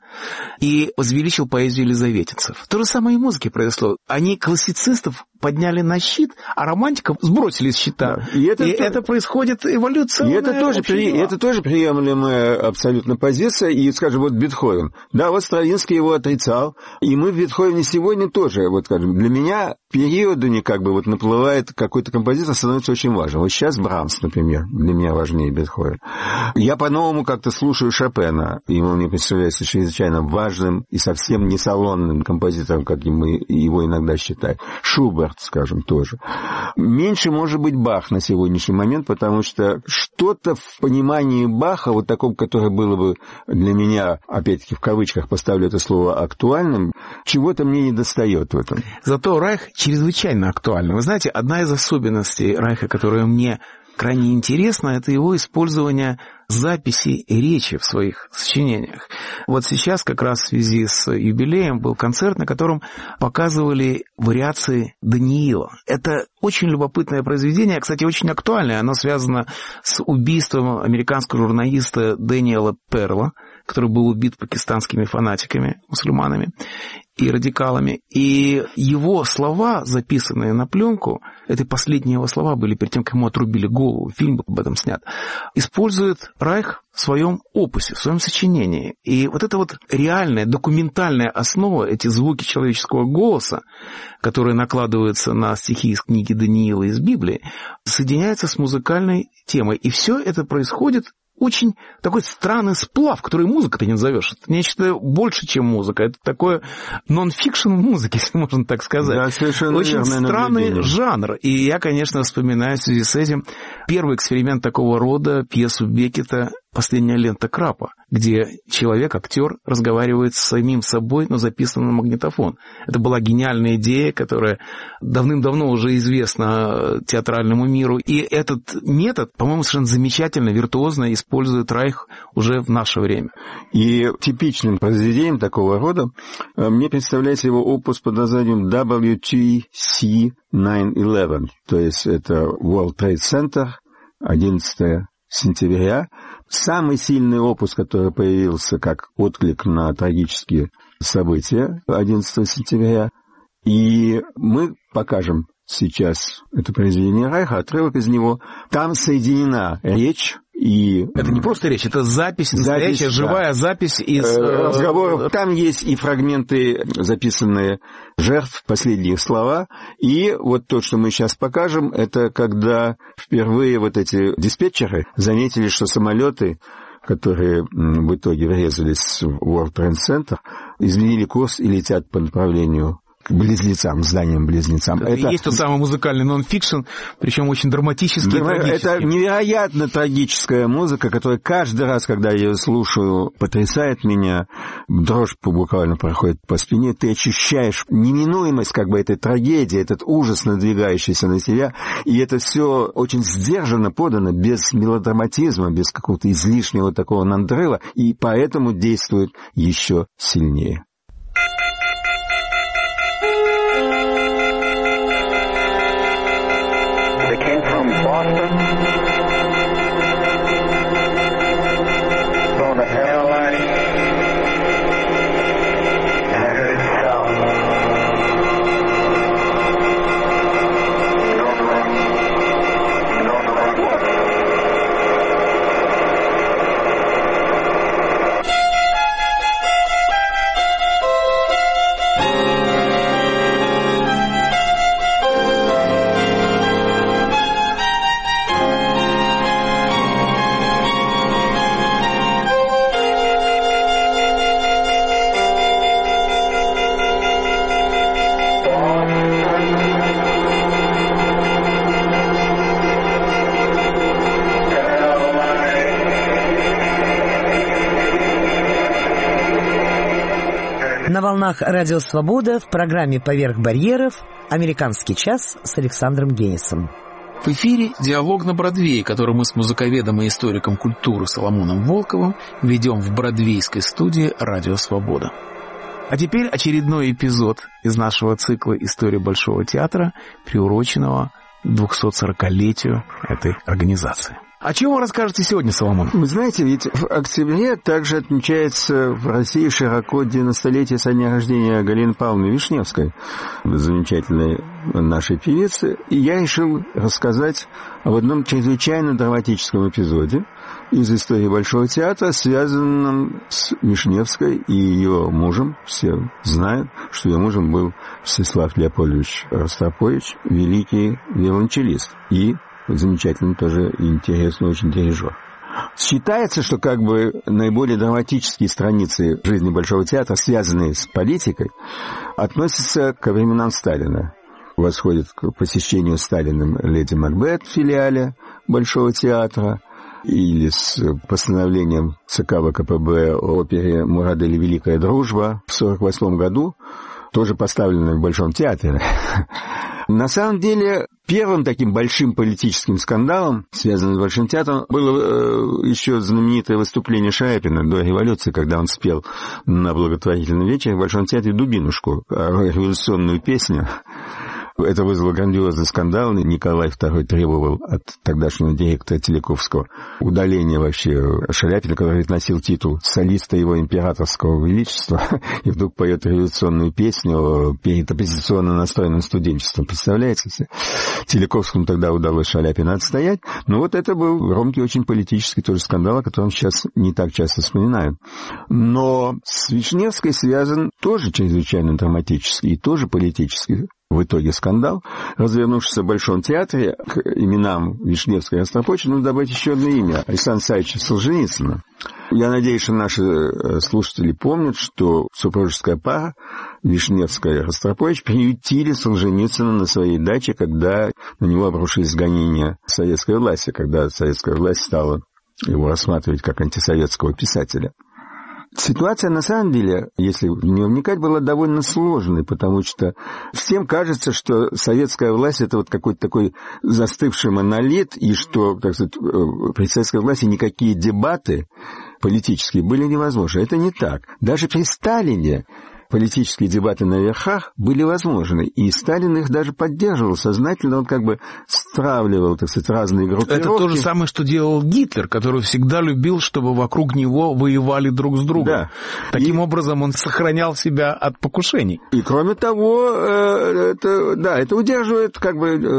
Speaker 2: и возвеличил поэзию елизаветинцев. То же самое и в музыке произошло. Они классицистов подняли на щит, а романтиков сбросили с щита. Да. И, это, и то... это происходит эволюция.
Speaker 10: И это тоже, при... это тоже приемлемая абсолютно позиция. И, скажем, вот Бетховен. Да, вот Стравинский его отрицал. И мы в Бетховене сегодня тоже, вот, скажем, для меня периодами как бы вот наплывает какой-то композитор, становится очень важным. Вот сейчас Брамс, например, для меня важнее Бетховен. Я по-новому как-то слушаю Шопена. И он мне представляется чрезвычайно важным и совсем не салонным композитором, как мы его иногда считаем. Шуберт, скажем, тоже. Меньше, может быть, Бах на сегодняшний момент, потому что что-то в понимании Баха, вот таком, которое было бы для меня, опять-таки в кавычках поставлю это слово, актуальным, чего-то мне не достает в этом.
Speaker 2: Зато Райх чрезвычайно актуальный. Вы знаете, одна из особенностей Райха, которая мне крайне интересна, это его использование записей речи в своих сочинениях. Вот сейчас как раз в связи с юбилеем был концерт, на котором показывали вариации Даниила. Это очень любопытное произведение, кстати, очень актуальное. Оно связано с убийством американского журналиста Дэниела Перла, который был убит пакистанскими фанатиками, мусульманами и радикалами. И его слова, записанные на пленку, это последние его слова были перед тем, как ему отрубили голову, фильм об этом снят, использует Райх в своем опусе, в своем сочинении. И вот эта вот реальная, документальная основа, эти звуки человеческого голоса, которые накладываются на стихи из книги Даниила из Библии, соединяется с музыкальной темой. И все это происходит очень такой странный сплав, который музыка-то не назовешь. Это нечто больше, чем музыка. Это такое нон-фикшн в музыке, если можно так сказать. Да, совершенно очень верное странный наблюдение. Жанр. И я, конечно, вспоминаю в связи с этим первый эксперимент такого рода, пьесу Беккета «Последняя лента Крапа», где человек, актер, разговаривает с самим собой, но записано на магнитофон. Это была гениальная идея, которая давным-давно уже известна театральному миру. И этот метод, по-моему, совершенно замечательно, виртуозно использует Райх уже в наше время.
Speaker 10: И типичным произведением такого рода мне представляется его опус под названием дабл ю ти си девять одиннадцать, то есть это World Trade Center, одиннадцатого сентября. Самый сильный опус, который появился как отклик на трагические события одиннадцатого сентября. И мы покажем сейчас это произведение Райха, отрывок из него. Там соединена речь и...
Speaker 2: Это не просто речь, это запись, настоящая запись, живая да. запись из...
Speaker 10: разговоров. Там есть и фрагменты, записанные жертв, последние слова. И вот то, что мы сейчас покажем, это когда впервые вот эти диспетчеры заметили, что самолеты, которые в итоге врезались в World Trade Center, изменили курс и летят по направлению к близнецам, зданиям-близнецам.
Speaker 2: Это есть тот самый музыкальный нон-фикшн, причем очень драматический и трагический.
Speaker 10: Это невероятно трагическая музыка, которая каждый раз, когда я ее слушаю, потрясает меня. Дрожь буквально проходит по спине. Ты ощущаешь неминуемость как бы этой трагедии, этот ужас, надвигающийся на тебя. И это все очень сдержанно подано, без мелодраматизма, без какого-то излишнего такого надрыва, и поэтому действует еще сильнее.
Speaker 11: Boston, on the airline, and I heard it sound. No, no, no, no, no.
Speaker 1: На волнах Радио Свобода в программе «Поверх барьеров» «Американский час» с Александром Генисом.
Speaker 2: В эфире диалог на Бродвее, который мы с музыковедом и историком культуры Соломоном Волковым ведем в бродвейской студии «Радио Свобода». А теперь очередной эпизод из нашего цикла «История Большого театра», приуроченного к двухсотсорокалетию этой организации. О чем вы расскажете сегодня, Соломон?
Speaker 10: Вы знаете, ведь в октябре также отмечается в России широко девяностолетие со дня рождения Галины Павловны Вишневской, замечательной нашей певицы. И я решил рассказать об одном чрезвычайно драматическом эпизоде из истории Большого театра, связанном с Вишневской и ее мужем. Все знают, что ее мужем был Всеслав Леопольдович Ростропович, великий виолончелист и замечательный тоже интересный очень дирижер. Считается, что как бы наиболее драматические страницы жизни Большого театра, связанные с политикой, относятся ко временам Сталина. Восходит к посещению Сталиным «Леди Макбет» в филиале Большого театра, или с постановлением ЦК ВКПБ о опере «Мурадели. Великая дружба» в сорок восьмом году, тоже поставленной в Большом театре. На самом деле, первым таким большим политическим скандалом, связанным с Большим театром, было э, еще знаменитое выступление Шаляпина до революции, когда он спел на благотворительном вечере в Большом театре «Дубинушку», революционную песню. Это вызвало грандиозный скандал. Николай второй требовал от тогдашнего директора Телековского удаления вообще Шаляпина, который носил титул солиста его императорского величества, и вдруг поет революционную песню перед оппозиционно настроенным студенчеством. Представляете себе? Телековскому тогда удалось Шаляпина отстоять. Но вот это был громкий, очень политический тоже скандал, о котором сейчас не так часто вспоминают. Но с Вишневской связан тоже чрезвычайно драматический и тоже политический в итоге скандал, развернувшийся в Большом театре. К именам Вишневской и Ростропочина нужно добавить еще одно имя — Александра Савича Солженицына. Я надеюсь, что наши слушатели помнят, что супружеская пара Вишневская и Ростропович приютили Солженицына на своей даче, когда на него обрушились гонения советской власти, когда советская власть стала его рассматривать как антисоветского писателя. Ситуация, на самом деле, если не вникать, была довольно сложной, потому что всем кажется, что советская власть — это вот какой-то такой застывший монолит, и что, так сказать, при советской власти никакие дебаты политические были невозможны. Это не так. Даже при Сталине политические дебаты на верхах были возможны, и Сталин их даже поддерживал сознательно, он как бы стравливал, так сказать, разные группировки.
Speaker 2: Это то же самое, что делал Гитлер, который всегда любил, чтобы вокруг него воевали друг с другом. Да. Таким и... образом он сохранял себя от покушений.
Speaker 10: И кроме того, это, да, это удерживает как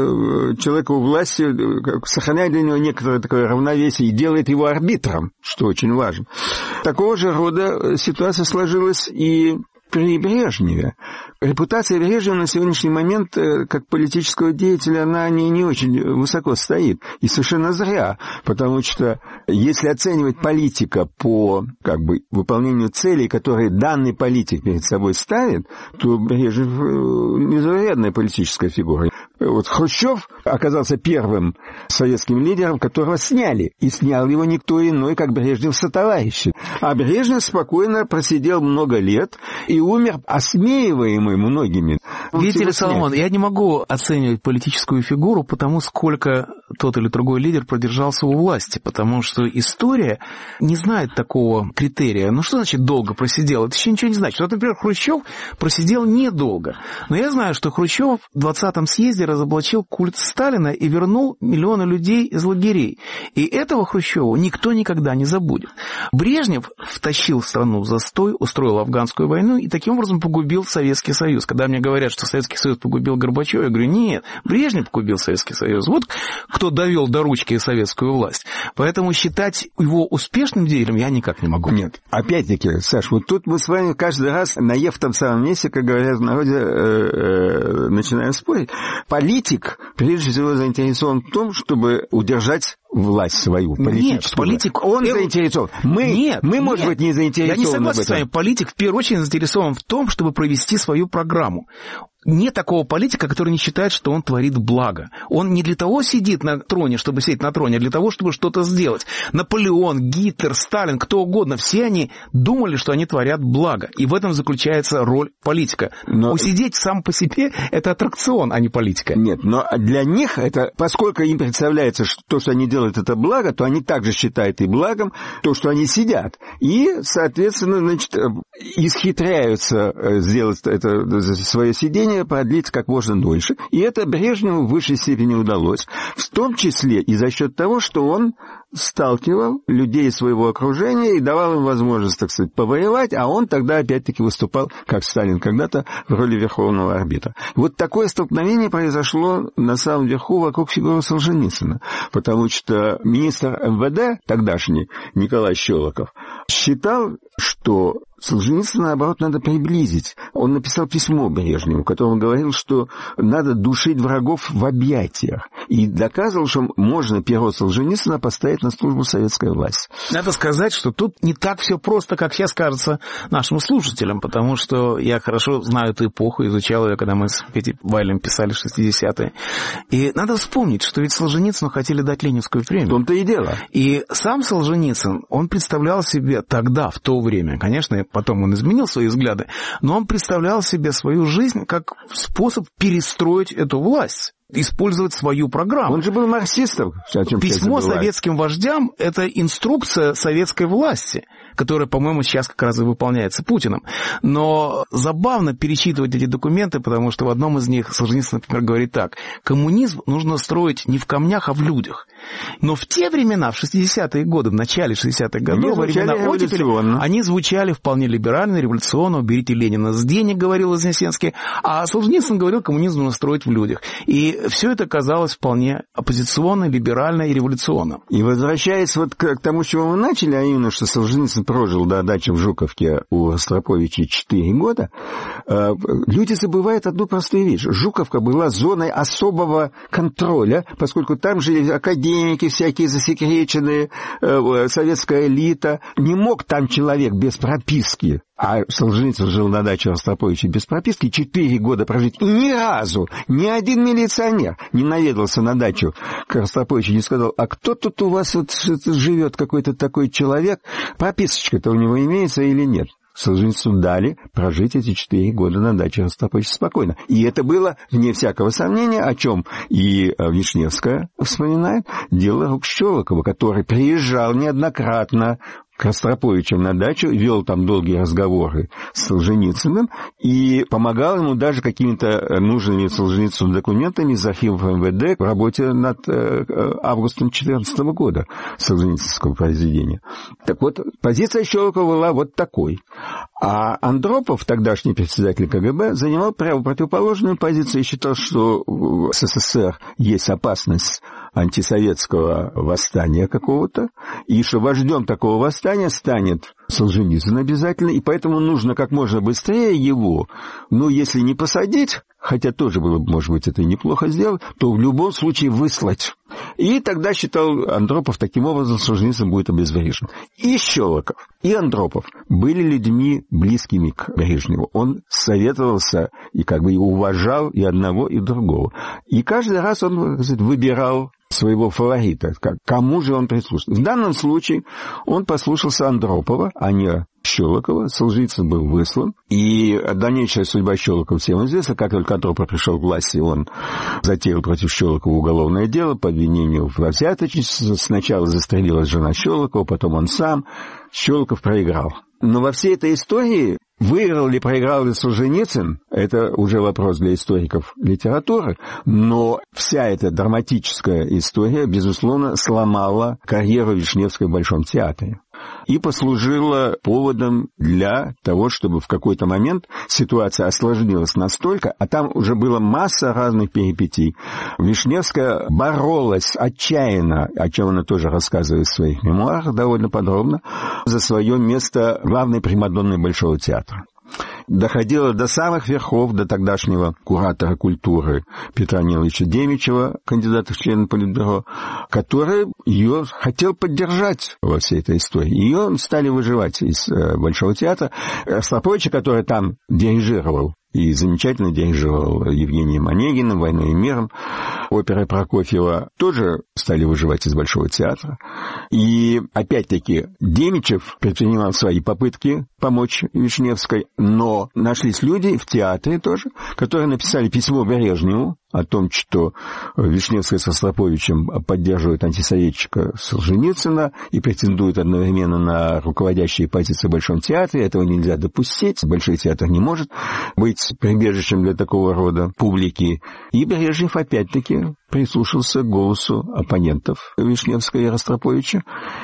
Speaker 10: бы человека у власти, сохраняет для него некоторое такое равновесие и делает его арбитром, что очень важно. Такого же рода ситуация сложилась и при Брежневе. Репутация Брежнева на сегодняшний момент как политического деятеля, она не, не очень высоко стоит. И совершенно зря, потому что если оценивать политика по как бы, выполнению целей, которые данный политик перед собой ставит, то Брежнев незаурядная политическая фигура. Вот Хрущев оказался первым советским лидером, которого сняли. И снял его никто иной, как Брежнев сотоварищи. А Брежнев спокойно просидел много лет и умер, осмеиваемый многими.
Speaker 2: Видите ли, Соломон, я не могу оценивать политическую фигуру, потому сколько тот или другой лидер продержался у власти, потому что история не знает такого критерия. Ну что значит долго просидел? Это еще ничего не значит. Вот, например, Хрущев просидел недолго. Но я знаю, что Хрущев в двадцатом съезде разоблачил культ Сталина и вернул миллионы людей из лагерей. И этого Хрущева никто никогда не забудет. Брежнев втащил страну в застой, устроил афганскую войну и таким образом погубил Советский Союз. Когда мне говорят, что Советский Союз погубил Горбачева, я говорю, нет, Брежнев погубил Советский Союз. Вот кто довел до ручки советскую власть. Поэтому считать его успешным деятелем я никак не могу.
Speaker 10: Нет. Опять-таки, Саш, вот тут мы с вами каждый раз, наев в том самом месте, как говорят в народе, э, э, начинаем спорить. Политик, прежде всего, заинтересован в том, чтобы удержать власть свою, политическую.
Speaker 2: Нет, политик...
Speaker 10: Он э... заинтересован. Мы,
Speaker 2: нет,
Speaker 10: мы может
Speaker 2: нет.
Speaker 10: быть, не заинтересованы.
Speaker 2: Я не согласен с вами. Политик, в первую очередь, заинтересован в том, чтобы провести свою программу. Нет такого политика, который не считает, что он творит благо. Он не для того сидит на троне, чтобы сидеть на троне, а для того, чтобы что-то сделать. Наполеон, Гитлер, Сталин, кто угодно, все они думали, что они творят благо. И в этом заключается роль политика. Но... Усидеть сам по себе – это аттракцион, а не политика.
Speaker 10: Нет, но для них это, поскольку им представляется, что то, что они делают, это благо, то они также считают и благом то, что они сидят. И, соответственно, значит, исхитряются сделать это свое сидение, продлить как можно дольше. И это Брежневу в высшей степени удалось. В том числе и за счет того, что он сталкивал людей своего окружения и давал им возможность, так сказать, повоевать, а он тогда опять-таки выступал, как Сталин когда-то, в роли верховного арбитра. Вот такое столкновение произошло на самом верху вокруг фигуры Солженицына, потому что министр эм вэ дэ тогдашний Николай Щелоков считал, что Солженицына, наоборот, надо приблизить. Он написал письмо Брежневу, в котором говорил, что надо душить врагов в объятиях. И доказывал, что можно перо Солженицына поставить на службу советской власти.
Speaker 2: Надо сказать, что тут не так все просто, как сейчас кажется нашим слушателям, потому что я хорошо знаю эту эпоху, изучал ее, когда мы с Петей Вайлем писали в шестидесятые. И надо вспомнить, что ведь Солженицыну хотели дать Ленинскую премию.
Speaker 10: В том-то и дело.
Speaker 2: И сам Солженицын, он представлял себе тогда, в то время, конечно, потом он изменил свои взгляды, но он представлял себе свою жизнь как способ перестроить эту власть, использовать свою программу.
Speaker 10: Он же был марксистом.
Speaker 2: Письмо советским вождям – это инструкция советской власти. которая, по-моему, сейчас как раз и выполняется Путиным. Но забавно перечитывать эти документы, потому что в одном из них Солженицын, например, говорит так: коммунизм нужно строить не в камнях, а в людях. Но в те времена, в шестидесятые годы, в начале шестидесятых годов, во времена оттепели, они звучали вполне либерально, революционно. «Уберите Ленина с денег», говорил Вознесенский, а Солженицын говорил, коммунизм нужно строить в людях. И все это казалось вполне оппозиционно, либерально и революционно.
Speaker 10: И возвращаясь вот к тому, с чего мы начали, а именно, что Солженицын прожил до дачи в Жуковке у Ростроповича четыре года, люди забывают одну простую вещь. Жуковка была зоной особого контроля, поскольку там жили академики всякие засекреченные, советская элита. Не мог там человек без прописки, а Солженицын жил на даче Ростроповича без прописки, четыре года прожить. И ни разу ни один милиционер не наведался на дачу к Ростроповичу и не сказал: а кто тут у вас вот живет, какой-то такой человек, прописочка-то у него имеется или нет? Солженицыну дали прожить эти четыре года на даче Ростроповича спокойно. И это было, вне всякого сомнения, о чем и Вишневская вспоминает, дело рук Щелокова, который приезжал неоднократно к Ростроповичам на дачу, вел там долгие разговоры с Солженицыным и помогал ему даже какими-то нужными Солженицыну документами из архивов эм вэ дэ в работе над э, августом четырнадцатого года солженицынского произведения. Так вот, позиция Щелокова была вот такой. А Андропов, тогдашний председатель ка гэ бэ, занимал прямо противоположную позицию и считал, что в эс эс эс эр есть опасность антисоветского восстания какого-то, и что вождем такого восстания станет Солженицын обязательно, и поэтому нужно как можно быстрее его, ну, если не посадить, хотя тоже было бы, может быть, это неплохо сделать, то в любом случае выслать. И тогда, считал Андропов, таким образом Солженицын будет обезврежен. И Щелоков, и Андропов были людьми близкими к Брежневу. Он советовался и как бы и уважал и одного, и другого. И каждый раз он, так сказать, выбирал своего фаворита, кому же он прислушался. В данном случае он послушался Андропова, а не Щелокова. Солженицын был выслан, и дальнейшая судьба Щелокова всем известна. Как только Андропов пришел к власти, он затеял против Щелокова уголовное дело по обвинению во взяточничестве. Сначала застрелилась жена Щелокова, потом он сам. Щелоков проиграл. Но во всей этой истории выиграл ли, проиграл ли Солженицын, это уже вопрос для историков литературы, но вся эта драматическая история, безусловно, сломала карьеру Вишневской в Большом театре и послужила поводом для того, чтобы в какой-то момент ситуация осложнилась настолько, а там уже была масса разных перипетий. Вишневская боролась отчаянно, о чем она тоже рассказывает в своих мемуарах довольно подробно, за свое место главной примадонны Большого театра. Доходило до самых верхов, до тогдашнего куратора культуры Петра Ниловича Демичева, кандидата в члены Политбюро, который ее хотел поддержать во всей этой истории. Ее стали выживать из Большого театра. Ростроповича, который там дирижировал, и замечательно дирижировал Евгением Онегиным, «Войной и миром», оперой Прокофьева, тоже стали выживать из Большого театра. И, опять-таки, Демичев предпринимал свои попытки помочь Вишневской, но нашлись люди в театре тоже, которые написали письмо Брежневу о том, что Вишневская с Ростроповичем поддерживают антисоветчика Солженицына и претендуют одновременно на руководящие позиции в Большом театре. Этого нельзя допустить. Большой театр не может быть прибежищем для такого рода публики. И Брежнев опять-таки прислушался к голосу оппонентов Вишневской и Ростроповича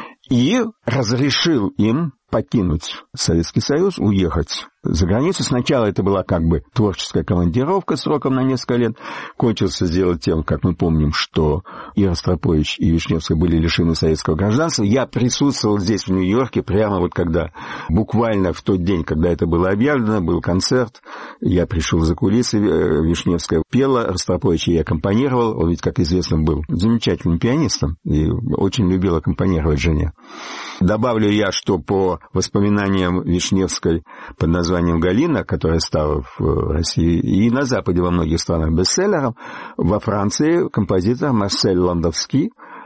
Speaker 10: и разрешил им покинуть Советский Союз, уехать за границу. Сначала это была как бы творческая командировка сроком на несколько лет. Кончился дело тем, как мы помним, что и Ростропович, и Вишневская были лишены советского гражданства. Я присутствовал здесь, в Нью-Йорке, прямо вот когда, буквально в тот день, когда это было объявлено, был концерт. Я пришел за кулисы, Вишневская пела, Ростропович ей аккомпанировал. Он ведь, как известно, был замечательным пианистом и очень любил аккомпанировать жене. Добавлю я, что по воспоминаниям Вишневской под названием «Галина», которая стала в России и на Западе во многих странах бестселлером, во Франции композитор Марсель Ландовский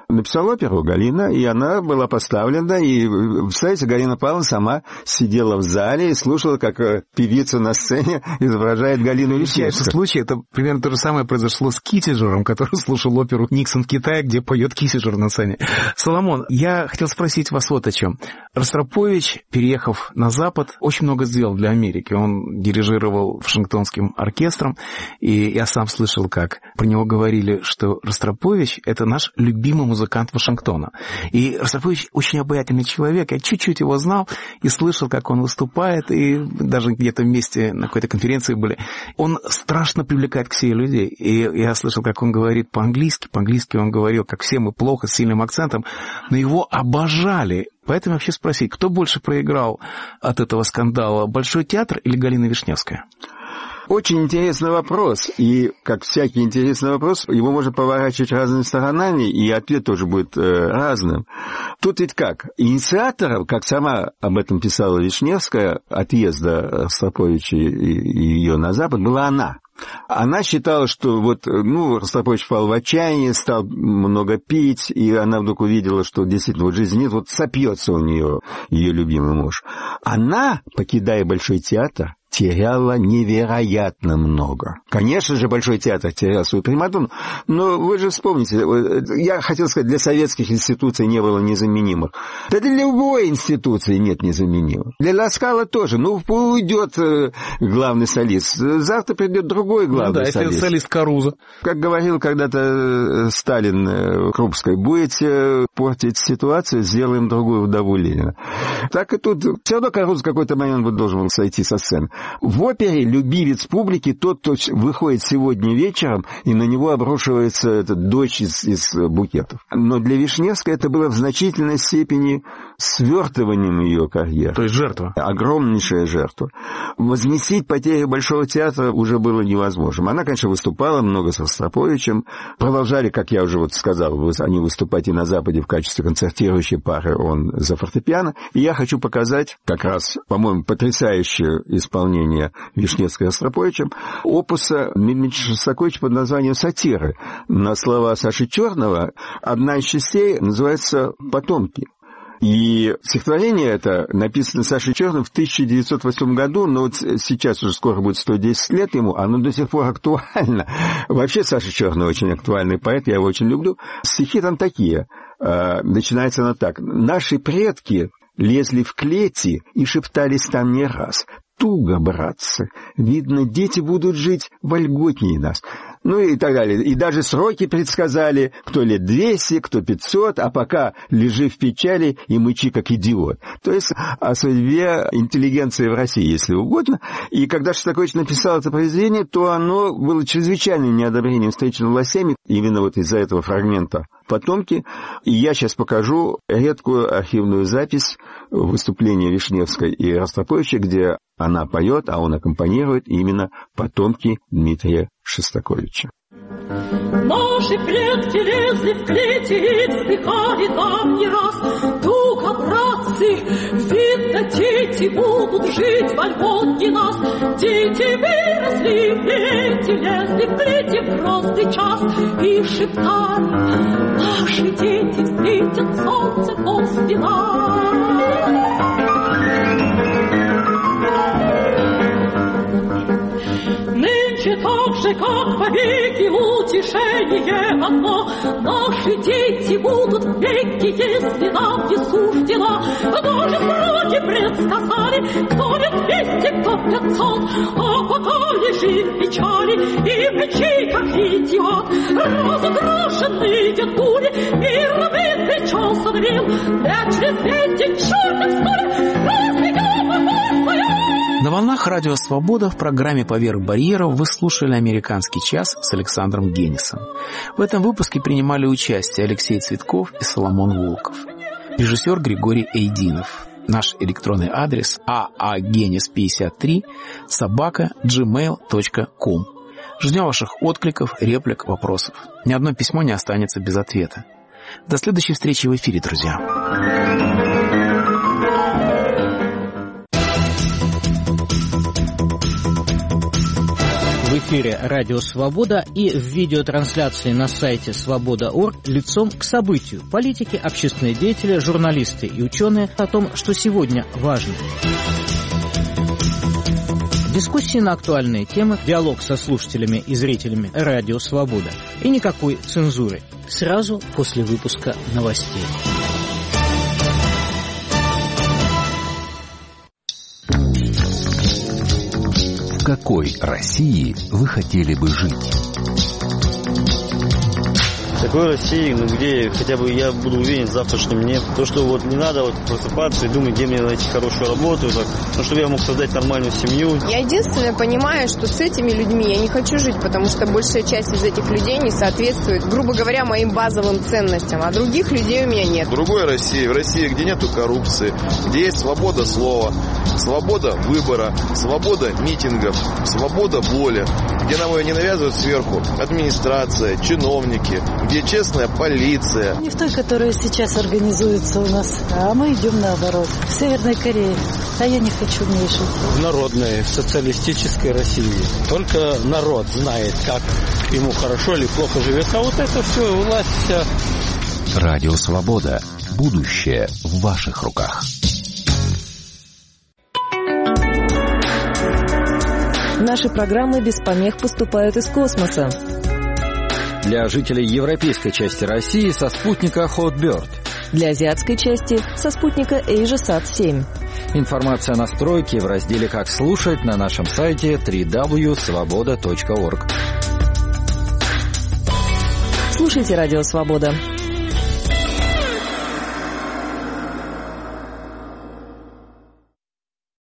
Speaker 10: написал оперу Галина, и она была поставлена, и, представляете, Галина Павловна сама сидела в зале и слушала, как певица на сцене изображает Галину Вишневскую.
Speaker 2: Случай, это примерно то же самое произошло с Киссинджером, который слушал оперу «Никсон в Китае», где поет Киссинджер на сцене. Соломон, я хотел спросить вас вот о чем. Ростропович, переехав на Запад, очень много сделал для Америки. Он дирижировал Вашингтонским оркестром, и я сам слышал, как про него говорили, что Ростропович — это наш любимый музыкант Вашингтона. И Ростропович очень обаятельный человек. Я чуть-чуть его знал и слышал, как он выступает, и даже где-то вместе на какой-то конференции были. Он страшно привлекает к себе людей. И я слышал, как он говорит по-английски. По-английски он говорил, как все мы, плохо, с сильным акцентом, но его обожали. Поэтому я хочу спросить, кто больше проиграл от этого скандала, Большой театр или Галина Вишневская?
Speaker 10: Очень интересный вопрос, и, как всякий интересный вопрос, его можно поворачивать разными сторонами, и ответ тоже будет э, разным. Тут ведь как? Инициатором, как сама об этом писала Вишневская, отъезда Ростроповича и, и ее на Запад, была она. Она считала, что вот, ну, Ростропович впал в отчаяние, стал много пить, и она вдруг увидела, что действительно вот жизни нет, вот сопьется у нее ее любимый муж. Она, покидая Большой театр, теряла невероятно много. Конечно же, Большой театр терял свою примадонну, но вы же вспомните, я хотел сказать, для советских институций не было незаменимых. Да для любой институции нет незаменимых. Для Ла Скала тоже. Ну, уйдет главный солист, завтра придет другой главный
Speaker 2: ну, да,
Speaker 10: солист.
Speaker 2: если солист Карузо.
Speaker 10: Как говорил когда-то Сталин Крупской, будете портить ситуацию, сделаем другую вдову Ленина. Так и тут. Все равно Карузо в какой-то момент должен был сойти со сцены. В опере любимец публики тот, кто выходит сегодня вечером, и на него обрушивается этот дождь из, из букетов. Но для Вишневской это было в значительной степени свертыванием ее карьеры.
Speaker 2: То есть жертва.
Speaker 10: Огромнейшая жертва. Возместить потери Большого театра уже было невозможно. Она, конечно, выступала много с Ростроповичем. Продолжали, как я уже вот сказал, они выступать и на Западе в качестве концертирующей пары, он за фортепиано. И я хочу показать как раз, по-моему, потрясающее исполнение Вишневской Ростроповичем опуса Дмитрия Шостаковича под названием «Сатиры». На слова Саши Черного одна из частей называется «Потомки». И стихотворение это написано Сашей Черным в тысяча девятьсот восьмом году, но вот сейчас уже скоро будет сто десять лет ему, оно до сих пор актуально. Вообще Саша Черный очень актуальный поэт, я его очень люблю. Стихи там такие. Начинается оно так. «Наши предки лезли в клети и шептались там не раз. Туго, братцы. Видно, дети будут жить вольготнее нас». Ну и так далее. И даже сроки предсказали, кто лет двести, кто пятьсот, а пока лежи в печали и мычи как идиот. То есть о судьбе интеллигенции в России, если угодно. И когда Шостакович написал это произведение, то оно было чрезвычайным неодобрением встречено властями, именно вот из-за этого фрагмента «Потомки». И я сейчас покажу редкую архивную запись выступления Вишневской и Ростроповича, где она поет, а он аккомпанирует именно «Потомки» Дмитрия Шостаковича.
Speaker 12: Наши предки лезли в клети и вздыхали там не раз. Туго, братцы, видно, дети будут жить вольготнее нас. Дети выросли в клети, лезли в клети в грозный час и шептали: наши дети встретят солнце после нас. Нынче так же, как повеки, утешение одно. Наши дети будут веки, если нам не суждено. Даже сроки предсказали, кто лет двести, кто пятьсот. А пока лежи в печали и мычи, как идиот. Разукрашенный дедули мир на плечо согрел. Да через двести чертов вскоре разведем опасную.
Speaker 2: На волнах Радио Свобода в программе «Поверх барьеров» вы слушали «Американский час» с Александром Генисом. В этом выпуске принимали участие Алексей Цветков и Соломон Волков. Режиссер Григорий Эйдинов. Наш электронный адрес а а генис пятьдесят три собака джи мейл точка ком. Ждем ваших откликов, реплик, вопросов. Ни одно письмо не останется без ответа. До следующей встречи в эфире, друзья.
Speaker 13: В эфире эфире «Радио Свобода» и в видеотрансляции на сайте свобода точка орг лицом к событию. Политики, общественные деятели, журналисты и ученые о том, что сегодня важно. Дискуссии на актуальные темы, диалог со слушателями и зрителями «Радио Свобода». И никакой цензуры. Сразу после выпуска новостей.
Speaker 6: В какой России вы хотели бы жить?
Speaker 14: В такой России, ну, где хотя бы я буду уверен в завтрашнем дне. То, что вот не надо вот просыпаться и думать, где мне найти хорошую работу, так, ну, чтобы я мог создать нормальную семью.
Speaker 15: Я единственное понимаю, что с этими людьми я не хочу жить, потому что большая часть из этих людей не соответствует, грубо говоря, моим базовым ценностям, а других людей у меня нет.
Speaker 16: В другой России, в России, где нету коррупции, где есть свобода слова, свобода выбора, свобода митингов, свобода воли, где нам ее не навязывают сверху администрация, чиновники, где честная полиция.
Speaker 17: Не в той, которая сейчас организуется у нас, а мы идем наоборот. В Северной Корее. А я не хочу в ней жить.
Speaker 18: В народной, социалистической России. Только народ знает, как ему хорошо или плохо живет. А вот это все, власть вся.
Speaker 6: Радио Свобода. Будущее в ваших руках.
Speaker 19: Наши программы без помех поступают из космоса.
Speaker 20: Для жителей европейской части России со спутника Hotbird.
Speaker 19: Для азиатской части со спутника AsiaSat семь.
Speaker 20: Информация о настройке в разделе «Как слушать» на нашем сайте дабл ю дабл ю дабл ю точка свобода точка орг.
Speaker 19: Слушайте «Радио Свобода».